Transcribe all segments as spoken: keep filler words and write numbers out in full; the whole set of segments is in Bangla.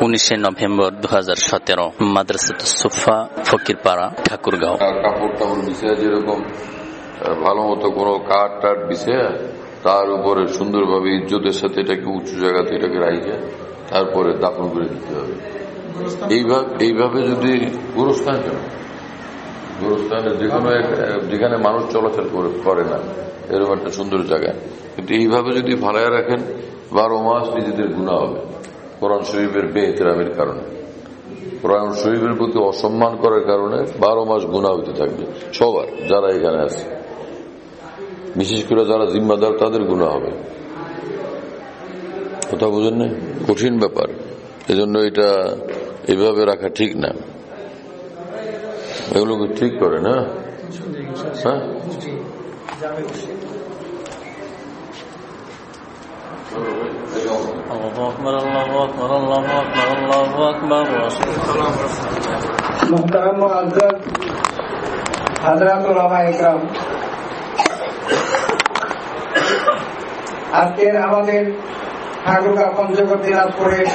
উনিশে নভেম্বর দু হাজার সতেরো মাদ্রাসাতুস সুফা ফকিরপাড়া ঠাকুরগাঁও। কাপড় টাপড় বিছিয়ে যেরকম ভালো মতো কোনো কাঠ টাট বিছিয়ে তার উপরে সুন্দরভাবে ইজ্জতের সাথে এটাকে উঁচু জায়গাতে এটাকে রাখে তারপরে দাফন করে দিতে হবে। এইভাবে এইভাবে যদি গোরস্থান কেন গোরস্থানে যেখানে যেখানে মানুষ চলাচল করে না এরকম একটা সুন্দর জায়গা, কিন্তু এইভাবে যদি ভাড়ায় রাখেন বারো মাস নিজেদের গুনাহ হবে কোরআন শরীফের বেহতরামের কারণে, কোরআন শরীফের প্রতি অসম্মান করার কারণে বারো মাস গুনাহ হতে থাকবে সবার যারা এখানে আছে, বিশেষ করে যারা জিম্মাদার তাদের গুনাহ হবে। কথা বুঝেন না? কঠিন ব্যাপার, এজন্য এটা এইভাবে রাখা ঠিক না। এগুলোকে ঠিক করে না। হ্যাঁ মুহতারাম মুআজ্জাজ হযরত উলামা ইকরাম, আজকের আমাদের ঠাকুরগাঁও পঞ্চগড় দিনাজপুরের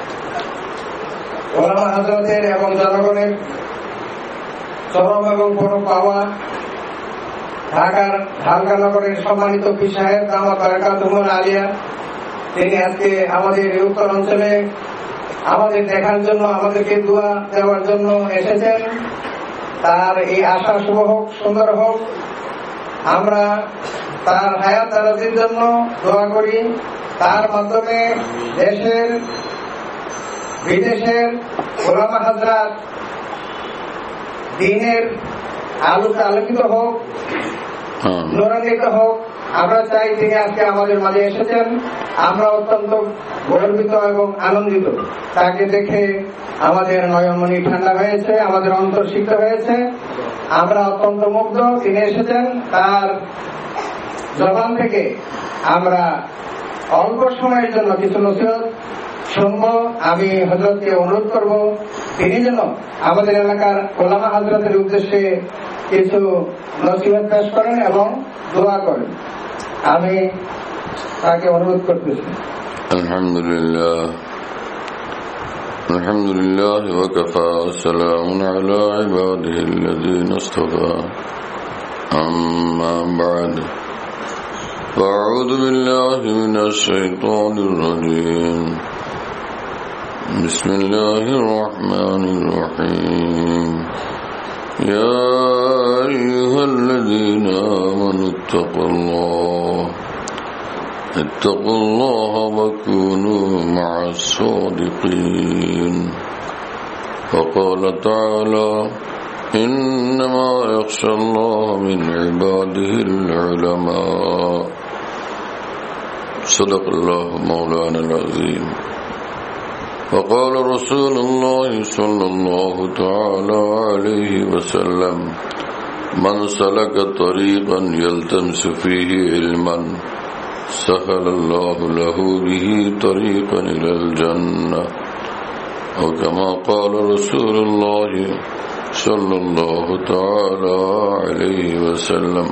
উলামা হযরতের এবং জনগণের চরম এবং বড় পাওয়া ঢাকার ঢাকা নগরের সম্মানিত পীর সাহেব দামাত বারাকাতুহুল আলিয়া, তিনি আজকে আমাদের এই উত্তর অঞ্চলে আমাদের দেখার জন্য, আমাদেরকে দোয়া দেওয়ার জন্য এসেছেন। তার এই আশা শুভ হোক, সুন্দর হোক। আমরা তার হায়াত দারাজের জন্য দোয়া করি। তার মাধ্যমে দেশের বিদেশের উলামা হযরত দ্বীনের আলোকে আলোকিত হোক, নূরান্বিত হোক। আমরা চাই তিনি আজকে আমাদের মাঝে এসেছেন, আমরা অত্যন্ত গর্বিত এবং আনন্দিত। তাকে দেখে আমাদের নয়নমণি ঠান্ডা হয়েছে, আমাদের অন্তর সিক্ত হয়েছে, আমরা অত্যন্ত মুগ্ধ। তিনি এসেছেন, তার জবান থেকে আমরা অল্প সময়ের জন্য কিছু নসিহত শুনব। আমি হযরতকে অনুরোধ করব তিনি যেন আমাদের এলাকার উলামা হযরতের উদ্দেশ্যে কিছু নসিহত পেশ করেন এবং দোয়া করেন। আমি তাকে অনুরোধ করতেছি। আলহামদুলিল্লাহ আলহামদুলিল্লাহ ওয়া কাফা সালামুন আলা ইবাদিহিল্লাযীনা ইসতাফা আম্মা বা'দ আ'উযু বিল্লাহি মিনাশ শাইতানির রাজীম বিসমিল্লাহির রহমানির রহিম يا أيها الذين آمنوا اتقوا الله اتقوا الله وكونوا مع الصادقين وقال تعالى إنما يخشى الله من عباده العلماء صدق الله مولانا العظيم وقال رسول الله صلى الله تعالى عليه وسلم من سلك طريقا يلتمس فيه علما سهل الله له به طريقا إلى الجنة أو كما قال رسول الله صلى الله تعالى عليه وسلم।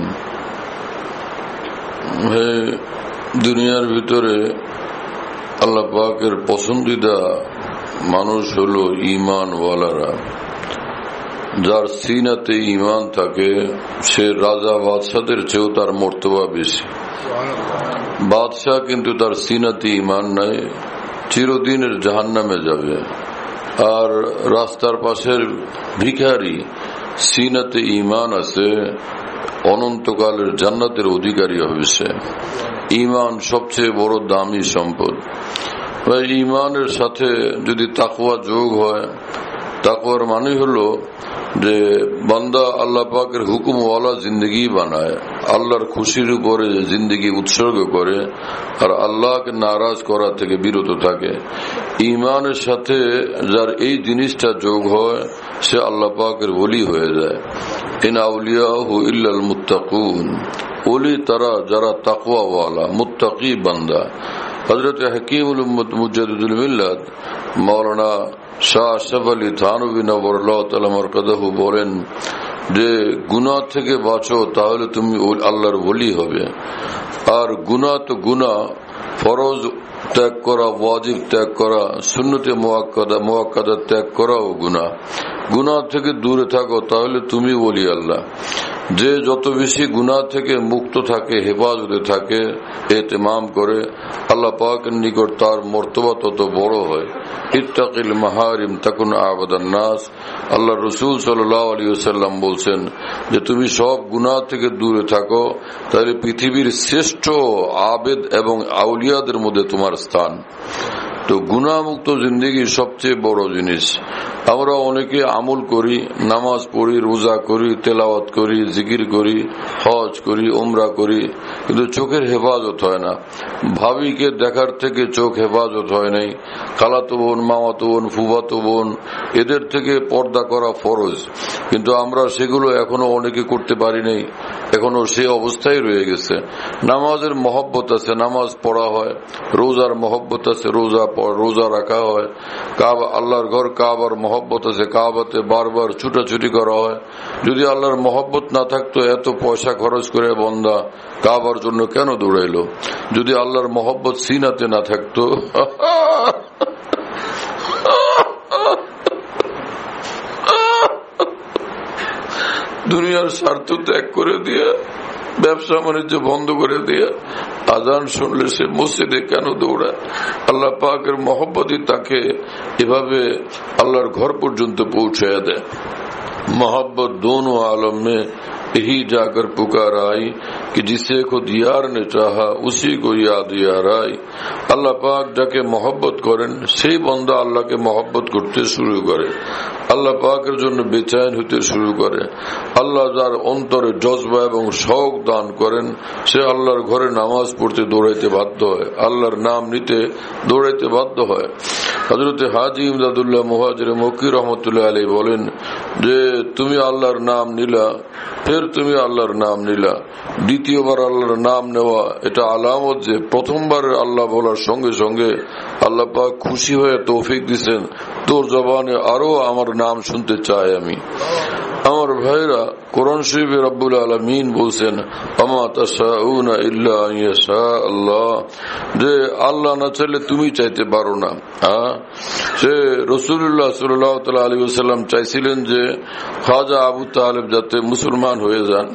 হে দুনিয়ার ভিতরে আল্লাহ পাকের পছন্দিদা মানুষ হলো ঈমানওয়ালারা, যার সিনাতে ঈমান থাকে সে রাজা বাদশাদের চেয়েও তার মর্তবা বেশি। বাদশাহ কিন্তু তার সিনাতে ঈমান নাই, চিরদিনের জাহান্নামে যাবে। আর রাস্তার পাশের ভিখারি সিনাতে ঈমান আছে, অনন্তকালের জান্নাতের অধিকারী হবে সে। ঈমান সবচেয়ে বড় দামি সম্পদ। ঈমানের সাথে যদি তাকওয়া যোগ হয়, তাকওয়ার মানে হলো যে বান্দা আল্লাহ পাকের হুকুমওয়ালা জিন্দগি বানায়, আল্লাহর খুশির উপরে জিন্দগি উৎসর্গ করে, আর আল্লাহকে নারাজ করা থেকে বিরত থাকে। ঈমানের সাথে যার এই জিনিসটা যোগ হয় সে আল্লাহ পাকের ওলি হয়ে যায়। ইন আউলিয়াহু ইল্লাল মুত্তাকুন, ওলি তারা যারা তাকওয়াওয়ালা মুত্তাকি বান্দা। হযরত হাকিমুল উম্মত মুজাদ্দিদুল মিল্লাত মাওলানা শাহ আশরাফ আলী থানভী নওয়ারুল্লাহ তাআলা মারকাদাহু বলেন যে গুনাহ থেকে বাঁচো তাহলে তুমি আল্লাহর ওলি হবে। আর গুনাহ তো গুনাহ, ফরজ ত্যাগ করা, ওয়াজিব ত্যাগ করা, সুন্নতে মুআক্কাদা মুআক্কাদা ত্যাগ করাও গুনাহ। গুনাহ থেকে দূরে থাকো, তাহলে তুমি ওলি আল্লাহ। যে যত বেশি গুনাহ থেকে মুক্ত থাকে, হেফাজতে থাকে, এতেমাম করে, আল্লাহ পাকের নিকট তার মর্তবা তত বড় হয়। ইত্তাকিল মাহারিম তাকুন আবাদান নাস। আল্লাহ রসুল সাল্লাল্লাহু আলাইহি ওয়াসাল্লাম বলছেন যে তুমি সব গুনাহ থেকে দূরে থাকো, তাহলে পৃথিবীর শ্রেষ্ঠ আবেদ এবং আউলিয়াদের মধ্যে তোমার স্থান। তো গুনাহমুক্ত জিন্দেগি সবচেয়ে বড় জিনিস। আমরা অনেকে আমল করি, নামাজ পড়ি, রোজা করি, তেলাওয়াত করি, জিকির করি, হজ করি, উমরা করি, কিন্তু চোখের হেফাজত হয় না। ভাবিকে দেখার থেকে চোখ হেফাজত হয় নাই। খালাতো বোন, মামাতো বোন, ফুফাতো বোন, এদের থেকে পর্দা করা ফরজ, কিন্তু আমরা সেগুলো এখনো অনেকে করতে পারি নাই, এখনো সে অবস্থায় রয়ে গেছে। নামাজের মহব্বত আছে, নামাজ পড়া হয়। রোজার মহব্বত আছে, রোজা রোজা রাখা হয়। কাবা, আল্লাহর ঘর কাবার মহব্বত আছে, কাবাতে বারবার ছুটাছুটি করা হয়। যদি আল্লাহর মহব্বত না থাকতো, এত পয়সা খরচ করে বন্দা কাবার জন্য কেন দৌড়াইলো? যদি আল্লাহর মহব্বত সিনাতে না থাকতো, দুনিয়ার স্বার্থ ত্যাগ করে দিয়ে, ব্যবসা বাণিজ্য বন্ধ করে দিয়ে, আজান শুনলে সে মসজিদে কেন দৌড়ায়? আল্লাহ পাকের মহব্বতই তাকে এভাবে আল্লাহর ঘর পর্যন্ত পৌঁছায়া দেয়। मोहब्बत दोनों आलम में यही जाकर पुकार आई कि जिसे खुद यार ने चाहा उसी को याद यार आई। আল্লাহ পাক যাকে মহব্বত করেন সেই বান্দা আল্লাহকে মহব্বত করতে শুরু করে, আল্লাহ পাকের জন্য বেচাইন হতে শুরু করে। আল্লাহ যার অন্তরে জজবা এবং শৌক দান করেন, সে আল্লাহর ঘরে নামাজ পড়তে দৌড়াইতে বাধ্য হয়, আল্লাহর নাম নিতে দৌড়াইতে বাধ্য হয়। হযরতে হাজী ইমদাদুল্লাহ মুহাজির মক্কি রহমতুল্লাহ আলাইহি বলেন যে তুমি আল্লাহর নাম নিলা, ফের তুমি আল্লাহর নাম নিলা, দ্বিতীয়বার আল্লাহর নাম নেওয়া এটা আলামত যে প্রথমবার আল্লাহ বলার সঙ্গে সঙ্গে আল্লাহ পাক খুশি হয়ে তৌফিক দিচ্ছেন, তোর জবানে আরো আমার নাম শুনতে চাই আমি। আমার ভাইরা, কোরআন শরীফে রব্বুল আলামিন বলছেন আমা তাশাউনা ইল্লা আন ইয়াশা আল্লাহ, যে আল্লাহ না চাইলে তুমি চাইতে পারো না। সে রাসূলুল্লাহ সাল্লাল্লাহু আলাইহি ওয়াসাল্লাম চাইছিলেন যে খাজা আবু তালেব যাতে মুসলমান হয়ে যান।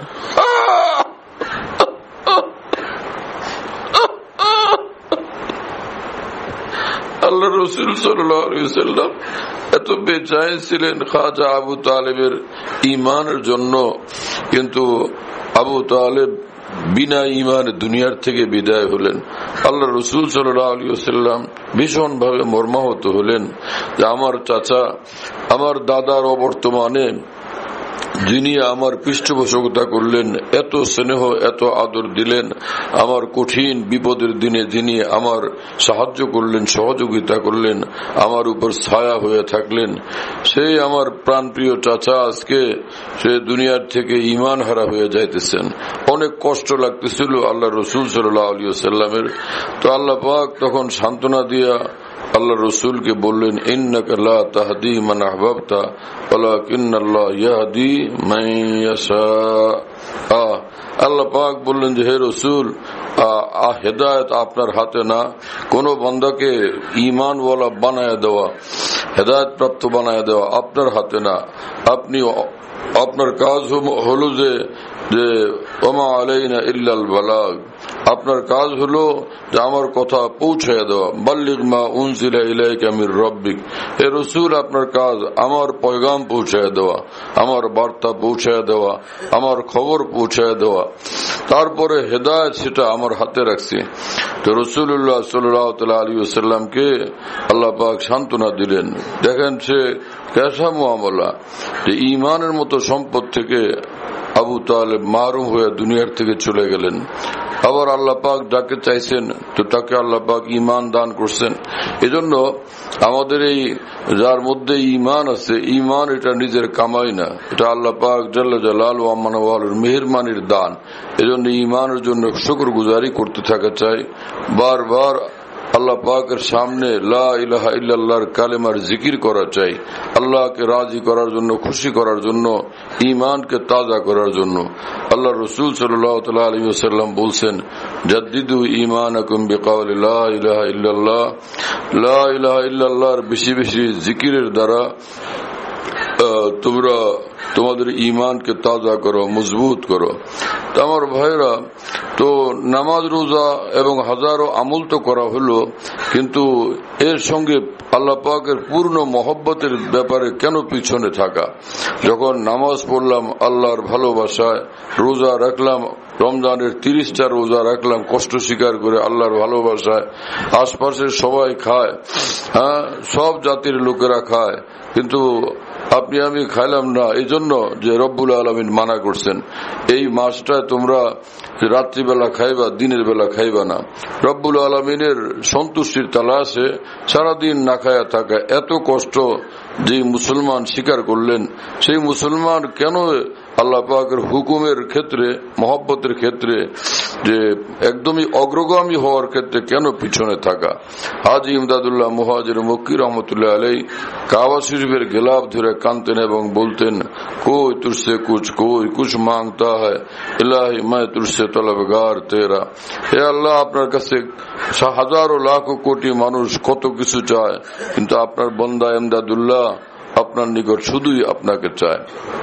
আল্লাহ রাসূল সাল্লাল্লাহু আলাইহি ওয়াসাল্লাম এত বেচাইন ছিলেন খাজা আবু তালেবের ঈমানের জন্য, কিন্তু আবু তালেব বিনা ঈমানে দুনিয়ার থেকে বিদায় হলেন। আল্লাহ রাসূল সাল্লাল্লাহু আলাইহি ওয়াসাল্লাম ভীষণ ভাবে মর্মাহত হলেন যে আমার চাচা, আমার দাদার অবর্তমানে যিনি আমার পৃষ্ঠপোষকতা করলেন, এত স্নেহ এত আদর দিলেন, আমার কঠিন বিপদের দিনে যিনি আমার সাহায্য করলেন, সহযোগিতা করলেন, আমার উপর ছায়া হয়ে থাকলেন, সেই আমার প্রাণপ্রিয় চাচা আজকে সে দুনিয়ার থেকে ঈমান হারা হয়ে যাইতেছেন। অনেক কষ্ট লাগতেছিল আল্লাহ রাসূল সাল্লাল্লাহু আলাইহি ওয়াসাল্লামের। তো আল্লাহ পাক তখন সান্ত্বনা দিয়া আল্লাহ রসুলকে বললেন ইন্নাকা লা তাহদি মান আহবাবতা ওয়ালাকিন্নাল্লাহ ইয়াহদি মান ইয়াশা। আল্লাহ পাক বললেন যে হে রসুল, হেদায়েত আপনার হাতে না, কোন বান্দাকে ঈমানওয়ালা বানায় দেওয়া, হেদায়েত প্রাপ্ত বানায় দেওয়া আপনার হাতে না। আপনি আপনার কাজ হলো যে যে ওমা আলাইনা ইল্লাল বালাগ, আপনার কাজ হলো যে আমার কথা পৌঁছায় দেওয়া। বাল্লিগ মা উনজিলা ইলাইকা মির রাব্বিক, হে রাসূল আপনার কাজ আমার পয়গাম পৌঁছায় দেওয়া, আমার বার্তা পৌঁছায় দেওয়া, আমার খবর পৌঁছায় দেওয়া। তারপরে হেদায়েত সেটা আমার হাতে রাখছি। তো রাসূলুল্লাহ সাল্লাল্লাহু আলাইহি ওয়াসাল্লামকে আল্লাহ পাক সান্ত্বনা দিলেন। দেখেন সে কেসা মুআমালা, যে ঈমানের মতো সম্পদ থেকে আবু তালেব মারুম হয়ে দুনিয়ার থেকে চলে গেলেন। আবার আল্লাহ পাক যাকে চাইছেন তো তাকে আল্লাহ পাক ঈমান দান করছেন। এজন্য আমাদের এই যার মধ্যে ঈমান আছে, ঈমান এটা নিজের কামাই না, এটা আল্লাহ পাক জাল্লা জালালু ওয়া মানওয়ালুর মেহেরবানির দান। এজন্য ঈমানের জন্য শুকরগুজারি করতে থাকা চাই, বারবার আল্লাহ পাকের সামনে লা ইলাহা ইল্লাল্লাহর কালেমার জিকির করা চাই, আল্লাহকে রাজি করার জন্য, খুশি করার জন্য, ঈমানকে তাজা করার জন্য। আল্লাহ রাসূল সাল্লাল্লাহু তাআলা আলাইহি ওয়াসাল্লাম বলছেন, জাদ্দিদু ঈমানাকুম বিকাউলি লা ইলাহা ইল্লাল্লাহ। লা ইলাহা ইল্লাল্লাহর বেশি বেশি জিকিরের দ্বারা তোমরা তোমাদের ঈমানকে তাজা করো, মজবুত করো। তো আমার ভাইরা, তো নামাজ রোজা এবং হাজারো আমল তো করা হলো, কিন্তু এর সঙ্গে আল্লাহ পাকের পূর্ণ মহব্বতের ব্যাপারে কেন পিছনে থাকা? যখন নামাজ পড়লাম আল্লাহর ভালোবাসায়, রোজা রাখলাম, রমজানের তিরিশটা রোজা রাখলাম কষ্ট স্বীকার করে আল্লাহর ভালোবাসায়, আশপাশের সবাই খায়, হ্যাঁ সব জাতির লোকেরা খায়, কিন্তু আপনি আমি খাইলাম না, এই জন্য যে রব্বুল আলামিন মানা করছেন এই মাসটায় তোমরা রাত্রিবেলা খাইবা, দিনের বেলা খাইবা না। রব্বুল আলামিনের সন্তুষ্টির তালাশে সারাদিন না খায়া থাকা এত কষ্ট যে মুসলমান স্বীকার করলেন, সেই মুসলমান কেন আল্লাহ পাকের হুকুমের ক্ষেত্রে, মহব্বতের ক্ষেত্রে, যে একদমই অগ্রগামী হওয়ার ক্ষেত্রে কেন পিছনে থাকা? হাজী ইমদাদুল্লাহ মুহাজির মক্কি রহমতুল্লাহ আলাইহি কাবা শরীফের গেলাপ ধরে কাঁদতেন এবং বলতেন, কোই তুরসে কুছ কোই কুছ মাংতা হ্যায় ইলাহি मैं तुझसे तलबगार तेरा। হে আল্লাহ, আপনার কাছে হাজারো লাখ কোটি মানুষ কত কিছু চায়, কিন্তু আপনার বান্দা ইমদাদুল্লাহ আপনার নিকট শুধুই আপনাকে চায়।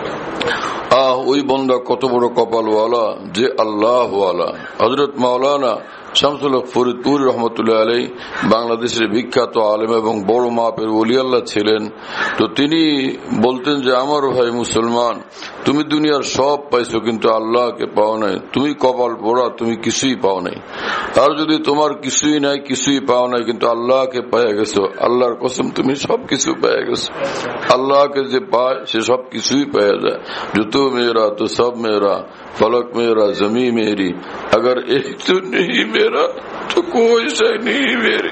আহ ওই বান্দা কত বড় কপালওয়ালা যে আল্লাহওয়ালা। হযরত মাওলানা শামসুল হক ফরিদপুর রহমতুল্লাহ আলাইহি বাংলাদেশের বিখ্যাত আলেম এবং বড় মাপের ওলি আল্লাহ ছিলেন। তো তিনি বলতেন যে আমার ভাই মুসলমান, তুমি দুনিয়ার সব পাইছো কিন্তু আল্লাহকে পাও নাই, তুমি কপাল পোড়া, তুমি কিছুই পাও নাই। আর যদি তোমার কিছুই নাই, কিছুই পাও নাই, কিন্তু আল্লাহকে পেয়ে গেছো, আল্লাহর কসম তুমি সবকিছু পেয়ে গেছো। আল্লাহকে যে পায় সে সব কিছুই পেয়ে যায়। জুতো মেরা তো সব মেরা, फलक मेरा जमी मेरी, अगर एक तो नहीं मेरा तो कोई से नहीं मेरी।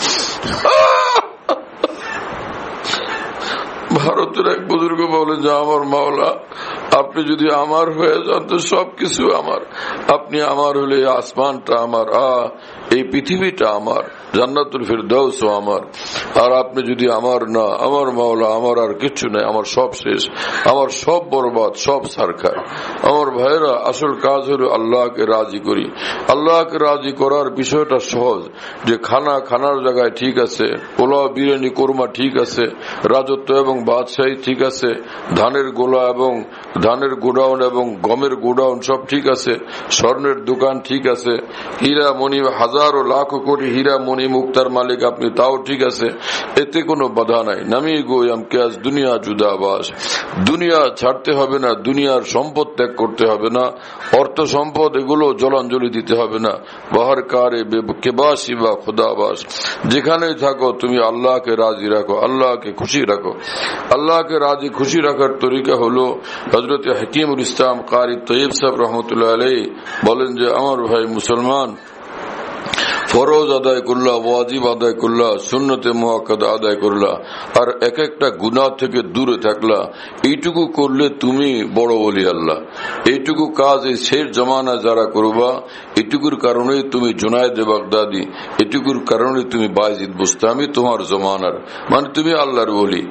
ভারতের এক বুজুর্গ বলেন যে আমার মাওলা, আপনি যদি আমার হয়ে যান তো সবকিছু আমার, আপনি আমার হলে আসমানটা আমার, আ এই পৃথিবীটা আমার, জান্নাতুল ফিরদাউসও আমার। আর আপনি যদি আমার না, আমার মাওলা আমার আর কিছু নাই, আমার সব শেষ, আমার সব বরবাদ, সব সারখার। আমার ভাইরা, আসল কাজ হলো আল্লাহকে রাজি করি। আল্লাহকে রাজি করার বিষয়টা সহজ, যে খানা খানার জায়গায় ঠিক আছে, পোলাও বিরিয়ানি কোরমা ঠিক আছে, রাজত্ব এবং বাদশাহী ঠিক আছে, ধানের গোলা এবং ধানের গোডাউন এবং গমের গোডাউন সব ঠিক আছে, স্বর্ণের দোকান ঠিক আছে, হীরা মণি হাজারো লাখ কোটি হীরা মণি মুক্তার মালিক আপনি, তাও ঠিক আছে, এতে কোনো বাধা নাই। নামি গোয়াম কে আজ দুনিয়া জুদাবাস, দুনিয়া ছাড়তে হবে না, দুনিয়ার সম্পদ ত্যাগ করতে হবে না, অর্থ সম্পদ এগুলো জলাঞ্জলি দিতে হবে না। বাহার কারে কেবাসি বা খুদাবাস, যেখানেই থাকো তুমি আল্লাহকে রাজি রাখো, আল্লাহকে খুশি রাখো। আল্লাহকে রাজি খুশি রাখার তরিকা হলো, হযরত হাকিমুল ইসলাম কারি তৈয়ব সাহেব রহমতুল্লাহ আলাইহি বলেন যে আমার ভাই মুসলমান, ফরজ আদায় করলা, ওয়াজিব আদায় করলা, সুন্নতে মুআক্কাদা আদায় করলা, আর এক একটা গুনাহ থেকে দূরে থাকলা, এইটুকু করলে তুমি বড় ওলি আল্লাহ। এইটুকু কাজ এই শেষ জমানা যারা করবা, এটুকুর কারণে তুমি জুনায়েদ বাগদাদি, এটুকুর কারণে তুমি বায়জিদ বুস্তামি তোমার জমানার, মানে তুমি আল্লাহর ওলি।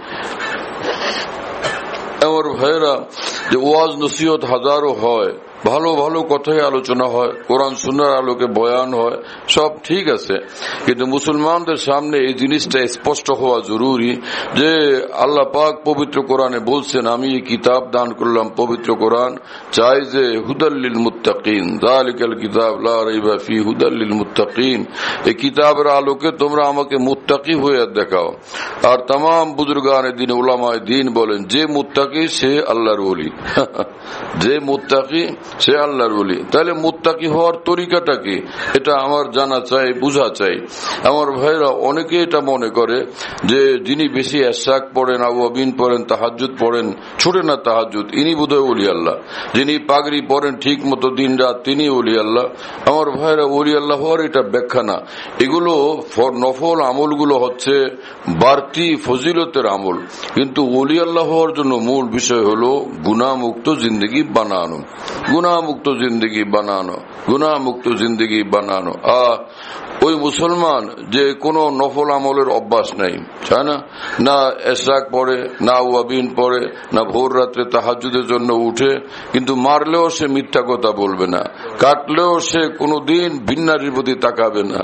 আমার ভাইরা, যে ওয়াজ নসিহত হাজারো হয়, ভালো ভালো কথাই আলোচনা হয়, কোরআন সুন্নাহর আলোকে বয়ান হয়, সব ঠিক আছে, কিন্তু মুসলমানদের সামনে এই জিনিসটা স্পষ্ট হওয়া জরুরি যে আল্লাহ পাক পবিত্র কোরআনে বলছেন, আমি এই কিতাব দান করলাম, পবিত্র কোরআন চাই যে হুদাল্লিল মুত্তাকিন, যালিকাল কিতাব লা রাইবা ফি হুদাল্লিল মুত্তাকিন, এই কিতাবের আলোকে তোমরা আমাকে মুত্তাকি হয়ে দেখাও। আর तमाम বুজুর্গানে দ্বীন, উলামায়ে দ্বীন বলেন, যে মুত্তাকি সে আল্লাহর ওলি, যে মুত্তাকি সে আল্লাহর ওলি। তাহলে মুত্তাকি হওয়ার তরিকাটা কি, এটা আমার জানা চাই, বুঝা চাই। আমার ভাইরা, অনেকে এটা মনে করে যে যিনি বেশি এশাক পড়েন, আওয়াবিন পড়েন, তাহাজ্জুদ পড়েন, ছুটে না তাহাজ্জুদ, ইনি বোধহয় ওলি আল্লাহ। যিনি পাগড়ি পরেন ঠিক মতো দিন রাত, তিনি ওলি আল্লাহ। আমার ভাইরা, ওলি আল্লাহ হওয়ার এটা ব্যাখ্যা না। এগুলো নফল আমলগুলো হচ্ছে বাড়তি ফজিলতের আমল, কিন্তু ওলি আল্লাহ হওয়ার জন্য মূল বিষয় হলো গুনাহমুক্ত জিন্দগি বানানো, গুনাহমুক্ত জিন্দগি বানানো, গুনাহমুক্ত জিন্দগি বানানো। আহ ওই মুসলমান যে কোনো নফল আমলের অভ্যাস নাই, তাই না? না এশরাক পড়ে, না ওয়াবিন পড়ে, না ভোর রাত্রে তাহাজ্জুদের জন্য উঠে, কিন্তু মারলেও সে মিথ্যা কথা বলবে না, কাটলেও সে কোনোদিন ভিন্নারির প্রতি তাকাবে না,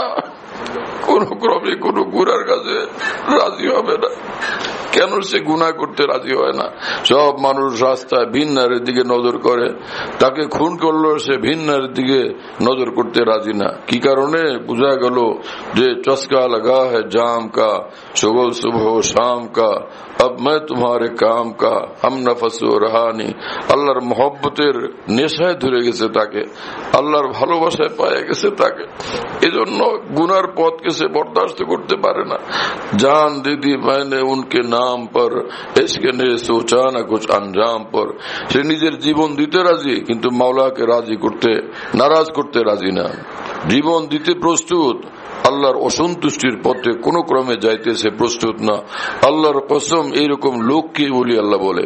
কোন ক্রমে কোন গুনার কাছে রাজি হবে না। কেন সে গুনাহ করতে রাজি হয় না? সব মানুষ রাস্তায় ভিন্নারের দিকে নজর করে, তাকে খুন করলো সে ভিন্নারের দিকে নজর করতে রাজি না। কি কারণে? বুঝা গেল যে চস্কা লাগা है जाम का, सुबह सुबह शाम का, अब मैं तुम्हारे काम का, हम नफस रहानी। আল্লাহর মহব্বতের নেশায় ধরে গেছে তাকে, আল্লাহর ভালোবাসায় পায়ে গেছে তাকে, এজন্য গুনার পথকে সে বরদাস্ত করতে পারে না। জান দিদি मैंने उनके नाम पर, इश्क ने सोचा ना कुछ अंजाम पर। সে নিজের জীবন দিতে রাজি, কিন্তু মাওলাকে রাজি করতে, নারাজ করতে রাজি না। জীবন দিতে প্রস্তুত, আল্লাহর অসন্তুষ্টির পথে কোন ক্রমে যাইতে সে প্রস্তুত না। আল্লাহর কসম, এইরকম লোককে বলি আল্লাহ বলে।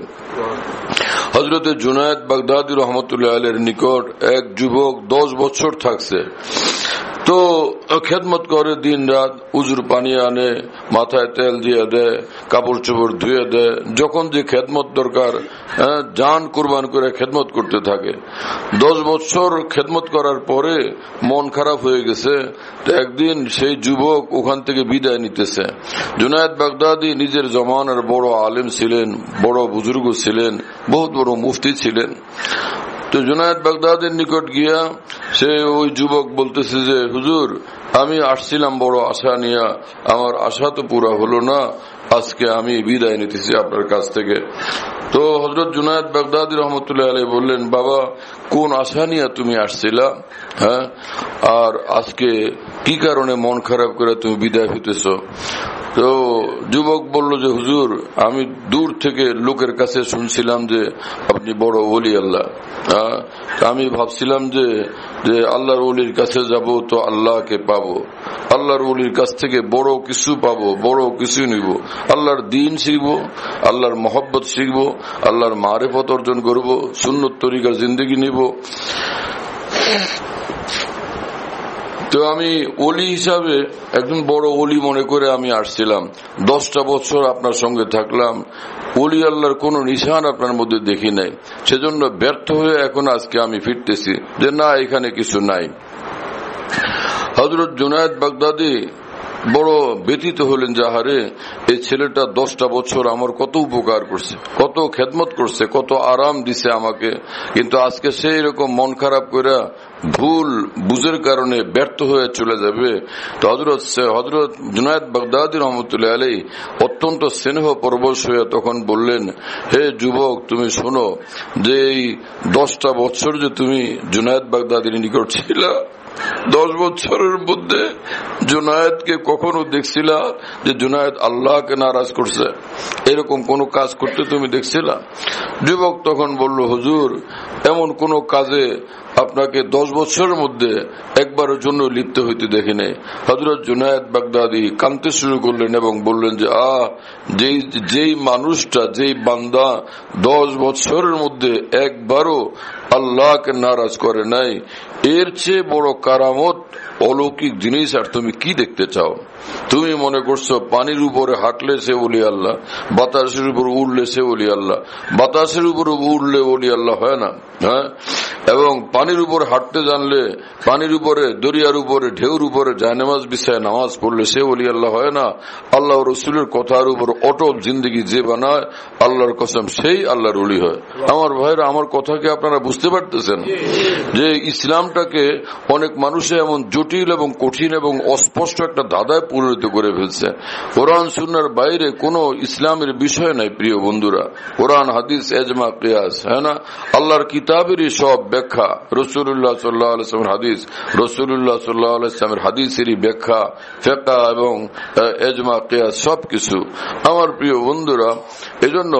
হযরত জুনায়েদ বাগদাদী রহমতুল্লাহ আলাইহির নিকট এক যুবক দশ বছর থাকছে, তো খেদমত করে দিন রাত, উজুর পানি আনে, মাথায় তেল দিয়ে দেয়, কাপড় চোপড় ধুয়ে দেয়, যখন যে খেদমত দরকার জান কুরবান করে খেদমত করতে থাকে। দশ বছর খেদমত করার পরে মন খারাপ হয়ে গেছে, তো একদিন সেই যুবক ওখান থেকে বিদায় নিতেছে। জুনায়েদ বাগদাদী নিজের জমানার বড় আলেম ছিলেন, বড় বুজুর্গ ছিলেন, বহুত বড় মুফতি ছিলেন। তো জুনায়েদ বাগদাদীর নিকট গিয়া সে ওই যুবক বলতেছে যে হুজুর, আমি আসছিলাম বড় আশা নিয়ে, আমার আশা তো পুরা হলো না, আজকে আমি বিদায় নিতেছি আপনার কাছ থেকে। তো হযরত জুনায়েদ বাগদাদী রহমতুল্লাহ আলাইহি বললেন, বাবা কোন আশা নিয়ে তুমি আসছিলা? হ্যাঁ, আর আজকে কি কারণে মন খারাপ করে তুমি বিদায় হইতেছ? তো যুবক বলল যে হুজুর, আমি দূর থেকে লোকের কাছে শুনছিলাম যে আপনি বড় ওলি আল্লাহ, আমি ভাবছিলাম যে যে আল্লাহর ওলির কাছে যাব তো আল্লাহকে পাবো, আল্লাহর ওলির কাছ থেকে বড় কিছু পাবো, বড় কিছু নিব, আল্লাহর দ্বীন শিখবো, আল্লাহর মহব্বত শিখবো, আল্লাহর মারিফত অর্জন করব, সুন্নত তরিকার জিন্দেগি নিব। তো আমি ওলি হিসাবে একজন বড় ওলি মনে করে আমি আসছিলাম, দশটা বছর আপনার সঙ্গে থাকলাম, ওলি আল্লাহর কোন নিশান আপনার মধ্যে দেখি নাই, সেজন্য ব্যর্থ হয়ে এখন আজকে আমি ফিরতেছি যে না, এখানে কিছু নাই। হযরত জুনায়েদ বাগদাদী বড় ব্যথিত হলেন, যাহারে এই ছেলেটা দশটা বছর আমার কত উপকার করছে, কত খেদমত করছে, কত আরাম দিছে আমাকে, কিন্তু আজকে সেই রকম মন খারাপ করে ভুল বুঝের কারণে ব্যর্থ হয়ে চলে যাবে। তো হযরত হযরত জুনায়েদ বাগদাদী রহমতুল্লাহ আলাইহি অত্যন্ত স্নেহ পরবশ হয়ে তখন বললেন, হে যুবক, তুমি শোনো যে এই দশটা বছর যে তুমি জুনায়েদ বাগদাদীর নিকট ছিলা, দশ বছরের মধ্যে জুনায়েদকে কখনো দেখছিলা যে জুনায়েদ আল্লাহকে নারাজ করছে? এরকম কোন কাজ করতে তুমি দেখছিলা? যুবক তখন বলল, হুজুর, এমন কোন কাজে আপনাকে দশ বছরের মধ্যে একবারের জন্য লিপ্ত হইতে দেখি নাই। হযরত জুনায়েদ বাগদাদী কাঁদতে শুরু করলেন এবং বললেন যে আহ যেই যেই মানুষটা, যেই বান্দা দশ বছরের মধ্যে একবারও আল্লাহকে নারাজ করে নাই, এর চেয়ে বড় কারামত, অলৌকিক জিনিস আর তুমি কি দেখতে চাও? তুমি মনে করছো পানির উপরে হাঁটলে সে ওলি আল্লাহ, বাতাসের উপর উড়লে সে ওলি আল্লাহ। বাতাসের উপর উড়লে ওলি আল্লাহ হয় না, হ্যাঁ? এবং পানির উপর হাঁটতে জানলে, পানির উপরে, দরিয়ার উপরে, ঢেউর উপরে জায়নামাজ বিছায় নামাজ পড়লে সে ওলি আল্লাহ হয় না। আল্লাহ রসুলের কথার উপর অটল জিন্দগি যে বানায়, আল্লাহর কসম সেই আল্লাহর ওলি হয়। আমার ভাইরা, আমার কথা কি আপনারা বুঝতে পারতেছেন? যে ইসলামটাকে অনেক মানুষে এমন জটিল এবং কঠিন এবং অস্পষ্ট একটা ধাঁধায় পরিণত করে ফেলছে। কোরআন সুন্নাহর বাইরে কোন ইসলামের বিষয় নাই প্রিয় বন্ধুরা। কোরআন, হাদিস, এজমা, কিয়াস, হ্যাঁ না? আল্লাহর কিতাবেরই সব ব্যাখ্যা, রাসূলুল্লাহ সাল্লাল্লাহু আলাইহি ওয়াসাল্লামের হাদিস, রাসূলুল্লাহ সাল্লাল্লাহু আলাইহি ওয়াসাল্লামের হাদিসেরই ব্যাখ্যা, ফিকহ এবং এজমা, কিয়াস সবকিছু। আমার প্রিয় বন্ধুরা, এজন্য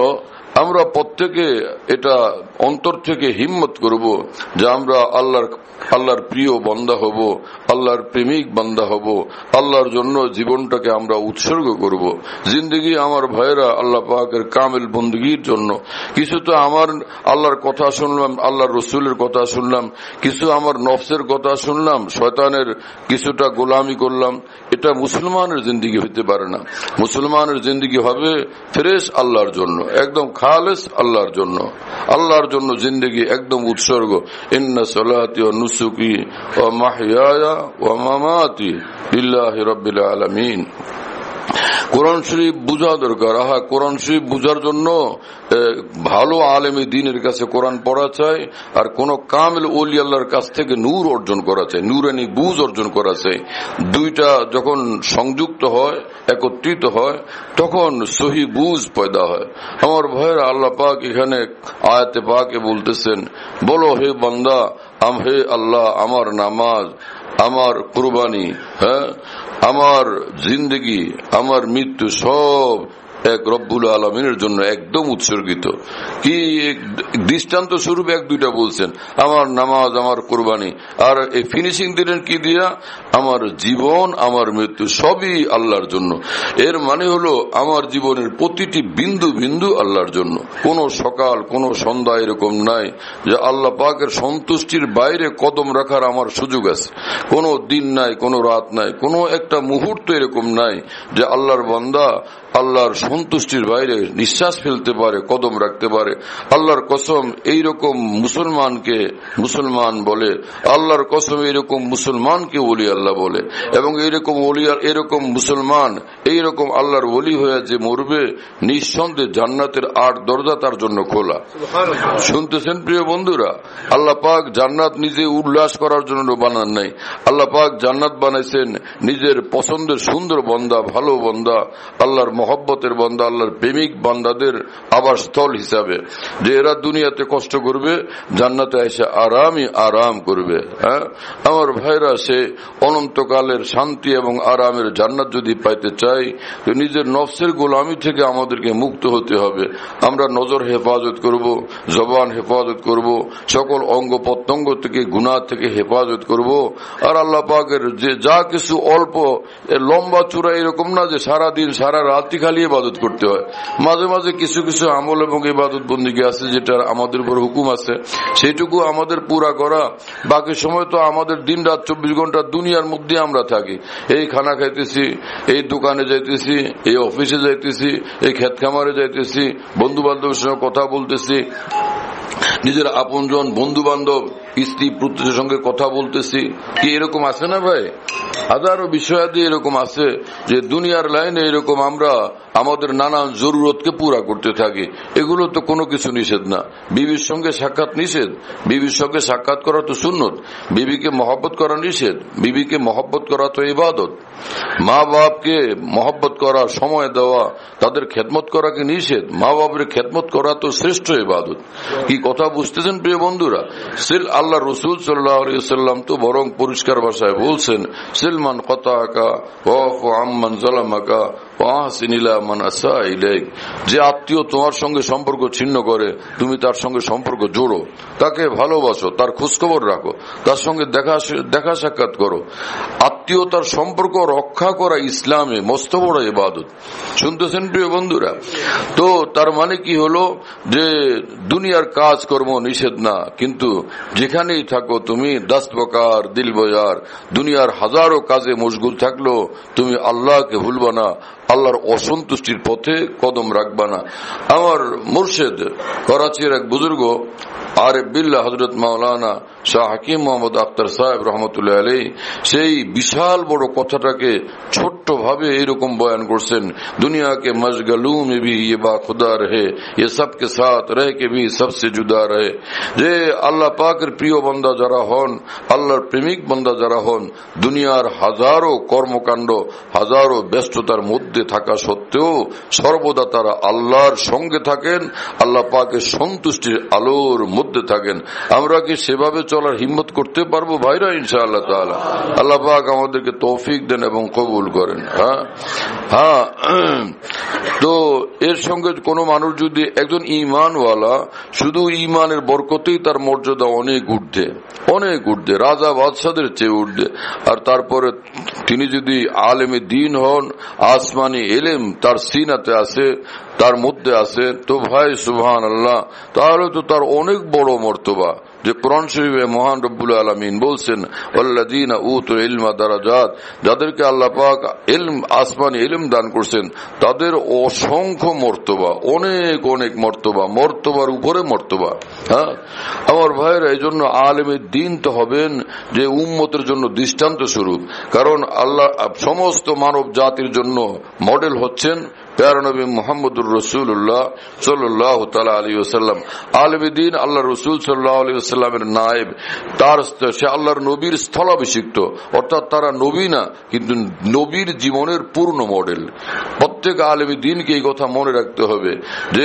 আমরা প্রত্যেকে এটা অন্তর থেকে হিম্মত করব যে আমরা আল্লাহর আল্লাহর প্রিয় বান্দা হব, আল্লাহর প্রেমিক বান্দা হব, আল্লাহর জন্য জীবনটাকে আমরা উৎসর্গ করব। জিন্দগি আমার ভাইরা আল্লাহ পাকের কামেল বন্দগির জন্য। কিছু তো আমার আল্লাহর কথা শুনলাম, আল্লাহর রসুলের কথা শুনলাম, কিছু আমার নফসের কথা শুনলাম, শয়তানের কিছুটা গোলামি করলাম। এটা মুসলমানের জিন্দগি হইতে পারে না। মুসলমানের জিন্দগি হবে ফ্রেশ আল্লাহর জন্য, একদম খালেস আল্লাহর জন্য, আল্লাহর জন্য জিন্দগি একদম উৎসর্গ। ইন্না সালাতি ওয়া নুসুকি ওয়া মাহইয়ায়া ওয়া মামাতি লিল্লাহি রাব্বিল আলামিন। কোরআন শরীফ বুঝা দরকার। আহা, কোরআন শরীফ বুঝার জন্য ভালো আলেমে দ্বীনের কাছে কোরআন পড়া চাই, আর কোন কামেল ওলি আল্লাহর কাছ থেকে নূর অর্জন করা চাই, নূরানি বুঝ অর্জন করা চাই। দুইটা যখন সংযুক্ত হয়, একত্রিত হয়, তখন সহি বুঝ পয়দা হয়। আমার ভাইয়েরা, আল্লাহ পাক এখানে আয়াতে পাকে বলতেছেন, বলো হে বান্দা, আম হে আল্লাহ, আমার নামাজ, আমার কুরবানি, হ্যাঁ, আমার জিন্দগি, আমার মৃত্যু সব এক রব্বুল আলমিনের জন্য একদম উৎসর্গিত। কি দৃষ্টান্ত স্বরূপ এক দুইটা বলছেন, আমার নামাজ, আমার কোরবানি, আর এই ফিনিশিং দিলেন কি দিয়া, আমার জীবন, আমার মৃত্যু সবই আল্লাহর জন্য। এর মানে হলো আমার জীবনের প্রতিটি বিন্দু বিন্দু আল্লাহর জন্য। কোন সকাল, কোন সন্ধ্যা এরকম নাই যে আল্লাহ পাকের সন্তুষ্টির বাইরে কদম রাখার আমার সুযোগ আছে। কোন দিন নাই, কোন রাত নাই, কোন একটা মুহূর্ত এরকম নাই যে আল্লাহর বান্দা আল্লাহর সন্তুষ্টির বাইরে নিঃশ্বাস ফেলতে পারে, কদম রাখতে পারে। আল্লাহর কসম, এইরকম মুসলমানকে মুসলমান বলে, আল্লাহর কসম এইরকম মুসলমানকে ওলি আল্লাহ বলে। এবং এইরকম ওলি, এরকম মুসলমান, এইরকম আল্লাহর ওলি হয়ে যে মরবে, নিঃসন্দেহে জান্নাতের আট দরজা তার জন্য খোলা। শুনতেছেন প্রিয় বন্ধুরা? আল্লাহ পাক জান্নাত নিজে উল্লাস করার জন্য বানান নাই। আল্লাহ পাক জান্নাত বানাইছেন নিজের পছন্দের সুন্দর বান্দা, ভালো বান্দা, আল্লাহর মহব্বতের বান্দা, আল্লাহর প্রেমিক বান্দাদের আবাসস্থল হিসাবে, যে এরা দুনিয়াতে কষ্ট করবে, জান্নাতে এসে আরামই আরাম করবে। হ্যাঁ আমার ভাইরা, সে অনন্তকালের শান্তি এবং আরামের জান্নাত যদি পাইতে চাই, তো নিজের নফসের গোলামি থেকে আমাদেরকে মুক্ত হতে হবে। আমরা নজর হেফাজত করব, জবান হেফাজত করব, সকল অঙ্গ প্রত্যঙ্গ থেকে, গুনাহ থেকে হেফাজত করব। আর আল্লাহ পাকের যে যা কিছু অল্প, লম্বা চূড়া এরকম না যে সারাদিন সারা রাতি খালি ইবাদত করতে হয়। মাঝে মাঝে কিছু কিছু আমল এবং ইবাদত বন্দিগি আছে যেটা আমাদের উপর হুকুম আছে, সেইটুকু আমাদের পুরা করা। বাকি সময় তো আমাদের দিন রাত চব্বিশ ঘন্টা দুনিয়ার মধ্যে আমরা থাকি। এই খানা খাইতেছি, এই দোকানে যাইতেছি, এই অফিসে যাইতেছি, এই ক্ষেত খামারে যাইতেছি, বন্ধু বান্ধবের সঙ্গে কথা বলতেছি, নিজের আপনজন, বন্ধু বান্ধব, স্ত্রী পুত্রের সঙ্গে কথা বলতেছি। কি এরকম আছে না ভাই? হাজারো বিষয়াদি এরকম আছে যে দুনিয়ার লাইনে এরকম আমরা আমাদের নানান জরুরতকে পুরা করতে থাকি। এগুলো তো কোনো কিছু নিষেধ না। বিবির সঙ্গে সাক্ষাৎ নিষেধ, বিবির সঙ্গে সাক্ষাৎ করা তো সুন্নত। বিবিকে মহব্বত করা নিষেধ, বিবিকে মহব্বত করা তো ইবাদত। মা বাপকে মহব্বত করা, সময় দেওয়া, তাদের খেদমত করা কি নিষেধ? মা বাপের খেদমত করা তো শ্রেষ্ঠ ইবাদত। কি কথা বুঝতেছেন প্রিয় বন্ধুরা? সিল আল্লাহ রসুল সাল্লাল্লাহু আলাইহি ওয়াসাল্লাম তো বরং পরিষ্কার ভাষায় বলছেন, সিলমান কতাকা ওয়াফু আম্মান যালামাকা ওয়াহসিন ইলা মান আসা ইলাইক। যে আত্মীয় তোমার সঙ্গে সম্পর্ক ছিন্ন করে, তুমি তার সঙ্গে সম্পর্ক জোড়ো, তাকে ভালোবাসো, তার খোঁজখবর রাখো, তার সঙ্গে দেখা দেখা সাক্ষাৎ করো। আত্মীয়তার সম্পর্ক রক্ষা করা ইসলামে মস্ত বড় ইবাদত। শুনতেছেন প্রিয় বন্ধুরা? তো তার মানে কি হলো যে দুনিয়ার কাজ কর্ম নিষেধ না, কিন্তু যেখানেই থাকো তুমি দশ প্রকার দিল বজার, দুনিয়ার হাজারো কাজে মশগুল থাকলো তুমি আল্লাহকে ভুলবা না, আল্লাহর অসন্তুষ্টির পথে কদম রাখবা না। আমার মুর্শেদ করাচির এক বুজুর্গ আরিফ বিল্লাহ হযরত মাওলানা শাহ হাকিম মোহাম্মদ আখতার সাহেব রহমতুল্লাহ আলাইহি সেই বিশাল বড় কথাটাকে ছোট্ট ভাবে এইরকম বয়ান করছেন, দুনিয়াকে মশগলু মে ভি ইয়ে বা খুদা রহে, ইয়ে সবকে সাথ রহ কে ভি সবসে জুদা রহে। যে আল্লাহ পাকের প্রিয় বান্দা যারা হন, আল্লাহর প্রেমিক বান্দা যারা হন, দুনিয়ার হাজারো কর্মকাণ্ড, হাজারো ব্যস্ততার মধ্যে থাকা সত্ত্বেও সর্বদা তারা আল্লাহর সঙ্গে থাকেন, আল্লাহ পাকের সন্তুষ্টির আলোর মধ্যে থাকেন। আমরা কি সেভাবে চলার হিম্মত করতে পারবো ভাইরা? ইনশাআল্লাহ তাআলা আল্লাহ পাক আমাদেরকে তৌফিক দেন এবং কবুল করেন। হ্যাঁ হ্যাঁ তো এর সঙ্গে কোন মানুষ যদি একজন ইমানওয়ালা, শুধু ইমানের বরকতেই তার মর্যাদা অনেক ঊর্ধ্বে, অনেক ঊর্ধ্বে, রাজা বাদশাদের চেয়ে ঊর্ধ্বে। আর তারপরে তিনি যদি আলেমে দ্বীন হন, আসমানি এলেম তার সিনাতে আছে, তার মধ্যে আছে, তো ভাই সুবহানাল্লাহ, তাহলে তো তার অনেক বড় মর্তবা। যে কোরআন শরীফে মহান রব্বুল আলামিন বলছেন, ওয়াল্লাযীনা উতুল ইলমা দারাজাত, যাদেরকে আল্লাহ পাক ইলম, আসমানি ইলম দান করছেন, তাদের অসংখ্য মর্তবা, অনেক অনেক মর্তবা, মর্তবার উপরে মর্তবা। হ্যাঁ আমার ভাইয়েরা, এই জন্য আলেমে দ্বীন তো হবেন যে উম্মতের জন্য দৃষ্টান্ত স্বরূপ। কারণ আল্লাহ সমস্ত মানব জাতির জন্য মডেল হচ্ছেন প্যারা নবী মুহাম্মদুর রাসূলুল্লাহ সাল্লাল্লাহু তাআলা আলাইহি ওয়াসাল্লাম। আলেমে দ্বীন আল্লাহ রাসূল সাল্লাল্লাহু আলাইহি ওয়াসাল্লামের নায়েব, তার সে আল্লাহর নবীর স্থলাভিষিক্ত, অর্থাৎ তারা নবী না, কিন্তু নবীর জীবনের পূর্ণ মডেল। প্রত্যেক আলেমে দ্বীনকে এই কথা মনে রাখতে হবে যে